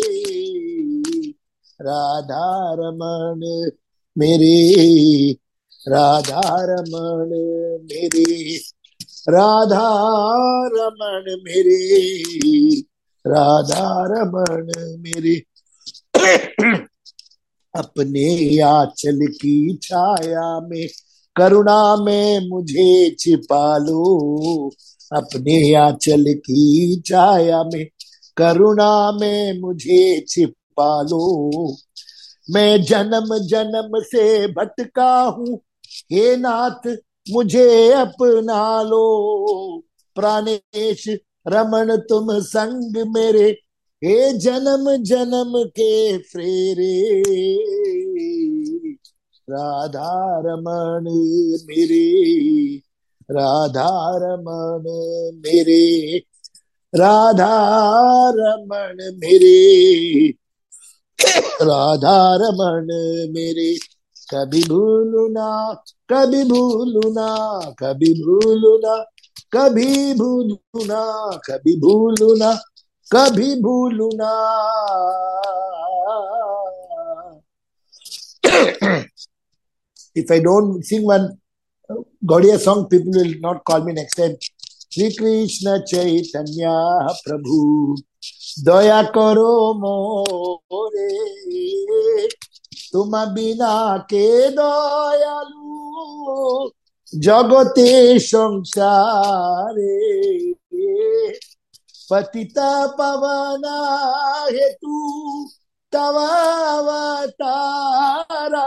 राधा रमन मेरे राधा रमन मेरे राधा रमन मेरे राधा रमन मेरे अपने आंचल की छाया में करुणा में मुझे छिपा लो अपने आंचल की छाया में करुणा में मुझे छिपा लो मैं जन्म जन्म से भटका हूँ हे नाथ मुझे अपना लो। प्राणेश रमन तुम संग मेरे, हे जन्म जन्म के फेरे। राधा रमन मेरे, राधा रमन मेरे, राधा रमन मेरे, राधा रमन मेरे। कभी भूलू ना, कभी भूलू ना, कभी भूलू ना, कभी भूलू ना, कभी भूलू ना, कभी भूलू ना। If I don't sing one Gaudiya song, people will not call me next time. Shri Krishna Chaitanya Prabhu, दया करो मोरे, तुम बिना के दयालु जगते संसारे। पतिता पवना हेतु तव अवतारा,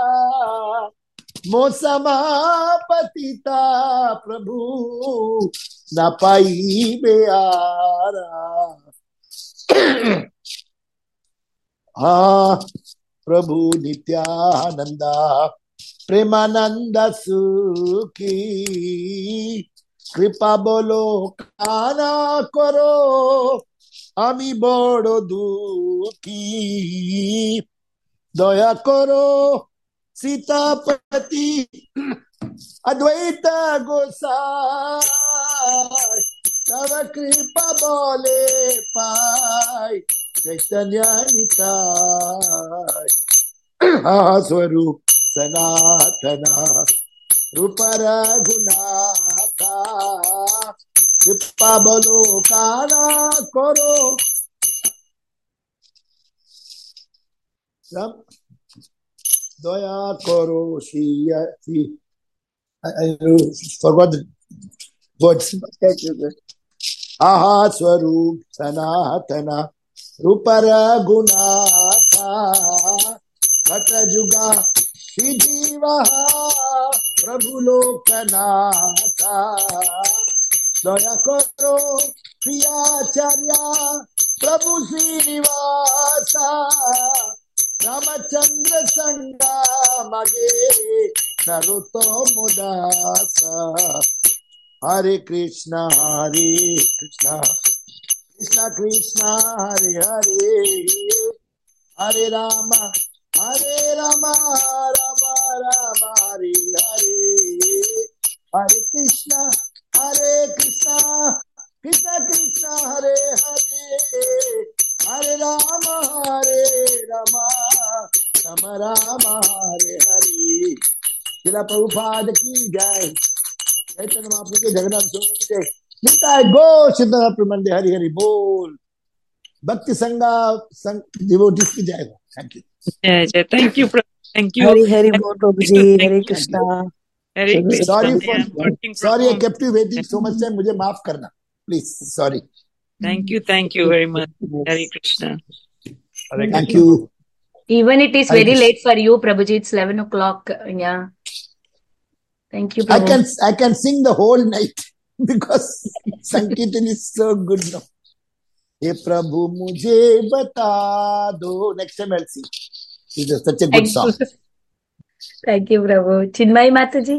मोसमा पतिता प्रभु न पाई बेआरा। हाँ प्रभु नित्यानंदा, प्रेमानंद सुखी, कृपा बोलो काना करो, আমি বড় দুঃখী। দয়া করো सीतापति अद्वैत गोसाई, तव कृपा बोले पाई चैतन्य निताय। स्वरूप सनातना रूप रघुनाथा, कृपा बोलो काना करो। दया करो सिया सी। I, I forgot the words. आहा स्वरूप सनातना रूप रघुनाथा, घट जुगा जीवा प्रभु लोकनाथा। दया करो प्रियाचार्य प्रभु श्रीनिवासा, रामचंद्र संगा मगे नरोत्तम दासा। हरे कृष्णा हरे कृष्णा, कृष्णा कृष्णा हरे हरे, हरे राम हरे राम, राम राम हरे हरे। हरे कृष्णा हरे कृष्णा, कृष्णा कृष्णा हरे हरे, हरे राम हरे राम, राम राम हरे हरे। जिला प्रभुपाद की जय, चैतन्य महाप्रभु के जगन्नाथ स्वामी की जय। निताय गो सिद्धनाथ प्रमंडे, हरि हरि बोल। भक्ति संगा संग डिवोटीज की जय हो। थैंक यू जय जय। Thank you thank you Hari Hari बोल प्रभु जी, Hare thank Krishna. Hare Krishna. Sorry for working sorry I kept you waiting so much time, मुझे माफ करना please. Sorry. Thank you thank you very much. Hare Krishna. Thank you. Even it is Hare very Krishna. late for you, Prabhuji. It's eleven o'clock. Yeah. Thank you, I Prabhu. can I can sing the whole night because Sankirtan is so good now. हे प्रभु मुझे बता दो, next time I'll sing. It's such a good Thank song. you. Thank you, Prabhu. Chinmay Mataji.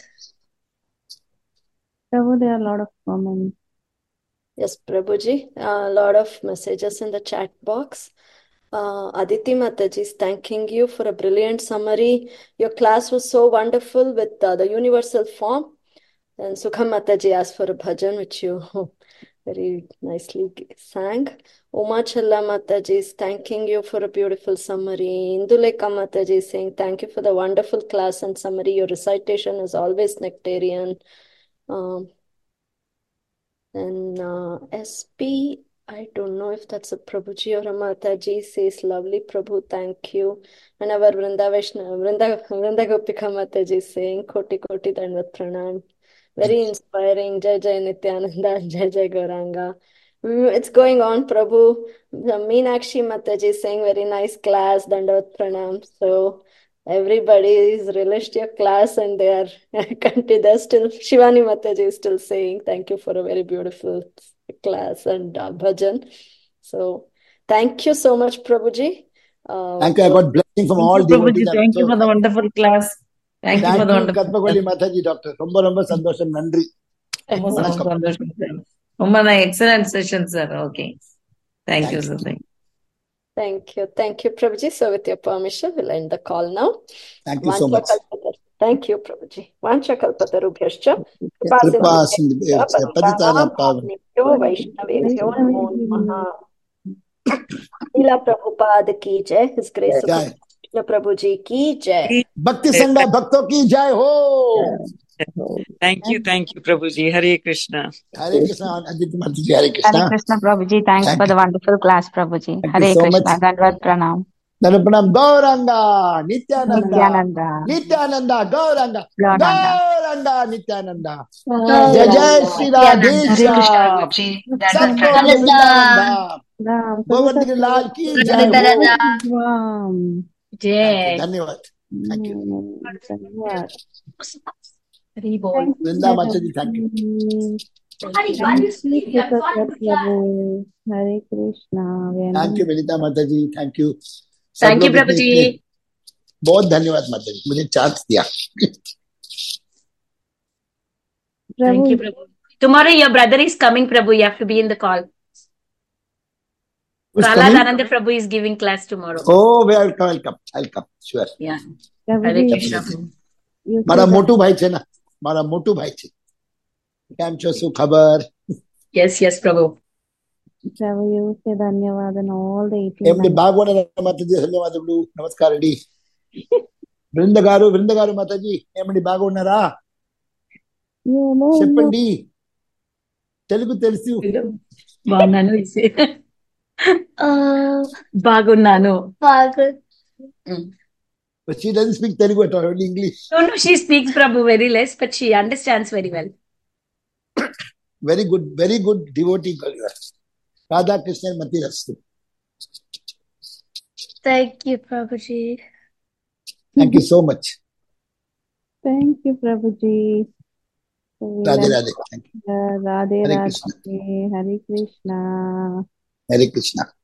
Prabhu, there are a lot of comments. Yes, Prabhuji, a lot of messages in the chat box. Uh, Aditi Mataji is thanking you for a brilliant summary. Your class was so wonderful with uh, the universal form. And Sukha Mataji asked for a bhajan, which you very nicely sang. Uma Challa Mataji is thanking you for a beautiful summary. Induleka Mataji is saying, thank you for the wonderful class and summary. Your recitation is always nectarian. Um, and uh, S P, I don't know if that's a Prabhuji or a Mataji, says, lovely Prabhu, thank you. And our Vrinda Vaishna, Vrinda, Vrinda Gopika Mataji is saying, Koti Koti Dandavat Pranam. Very inspiring. Jai Jai Nityananda, Jai Jai Gauranga. Mm, It's going on, Prabhu. The Meenakshi Mataji is saying, very nice class, Dandavat Pranam. So everybody is relished your class and they are content. They're still, Shivani Mataji is still saying, thank you for a very beautiful class and uh, bhajan. So thank you so much, Prabhuji. Um, Thank you. I got blessing from Thank all you, Prabhuji. devotees. I'm Thank you so for the wonderful class. Thank you for Thank the you, wonderful Katpakoli class. Mataji, doctor. Romba romba sandosham nandri. ரொம்ப ரொம்ப Vanakkam. சந்தோஷம் sir. ரொம்ப excellent session sir. Okay, thank you Thank you. Sir. Thank you. Thank you, Prabhuji. So with your permission, we'll end the call now. Thank you so much. Vanchakalpatar- Thank you, Prabhuji. Vanchakalpatarubhyascha Kripa kripasindhubhyascha sindhubhyascha patitana patitana pavan. bhavnebhyo vaishnavebhyo namo namaha. Srila Prabhupada ki jai. His Grace Jai. Krishna Prabhuji ki jai. Bhakti Sangha Bhakto ki jai ho. Thank you, thank you, Prabhuji. Hare Krishna. Hare Krishna. Aditya Mataji, Hare Hare Krishna. Krishna, Prabhuji. Thanks Thank for the you. wonderful class, Prabhuji. Thank you Hare so Krishna. much. Dandavad Pranam. Nanapanam Gauranga, Nityananda, Nityananda. Nityananda, Gauranga, Gauranga. Gauranga, Nityananda. Gauranga. Jai Jai Shri Radhe Hare Krishna, Shyam. Prabhuji. Dandavad Sabko Pranam. Liye Vrindavan Dham. Ram, Govardhan Lal ki jai ho. Ram. Thank you. Jai. Dhanyavad. Thank you. Dhanyavad. Hare Bol. Thank you, Vrinda Mataji, thank you. Thank you. Thank you, Kripakar Prabhu. Hare Krishna. We end Thank you, Vinita Mataji. Thank you. सब Thank you, लोग इतने Prabhuji. इतने बहुत धन्यवाद माताजी, मुझे chance दिया. Thank you, Prabhu. Tomorrow your brother is coming, Prabhu. You have to be in the call. Who's Prahlad coming? Ananda Prabhu is giving class tomorrow. Oh, welcome, welcome, I'll come, sure. Yeah. Prabhuji, Hare Krishna. you મારા say મોટું ભાઈ છે ને, મારા મોટું ભાઈ છે. કેમ છો, શું ખબર? Yes, yes, Prabhu. Prabhu, you say Dhanyavad and all the eighteen એમની બાગવાન માતાજી ધન્યવાદ. નમસ્કાર રેડી. బృందగారు బృందగారు మాతాజీ ఏమండి బాగున్నారా? చెప్పండి, తెలుగు తెలుసు. బాగున్నాను. బాగున్నాను. But she doesn't speak Telugu at all, only English. No, no, she speaks Prabhu very less, but she understands very well. Very good, very good devotee girl. Radha Krishna Mati Rastu. Thank you, Prabhuji. Thank you so much. Thank you, Prabhuji. So we'll Radhe end Radhe. Thank you. here. Radhe Hare Radhe. Krishna. Hare Krishna. Hare Krishna.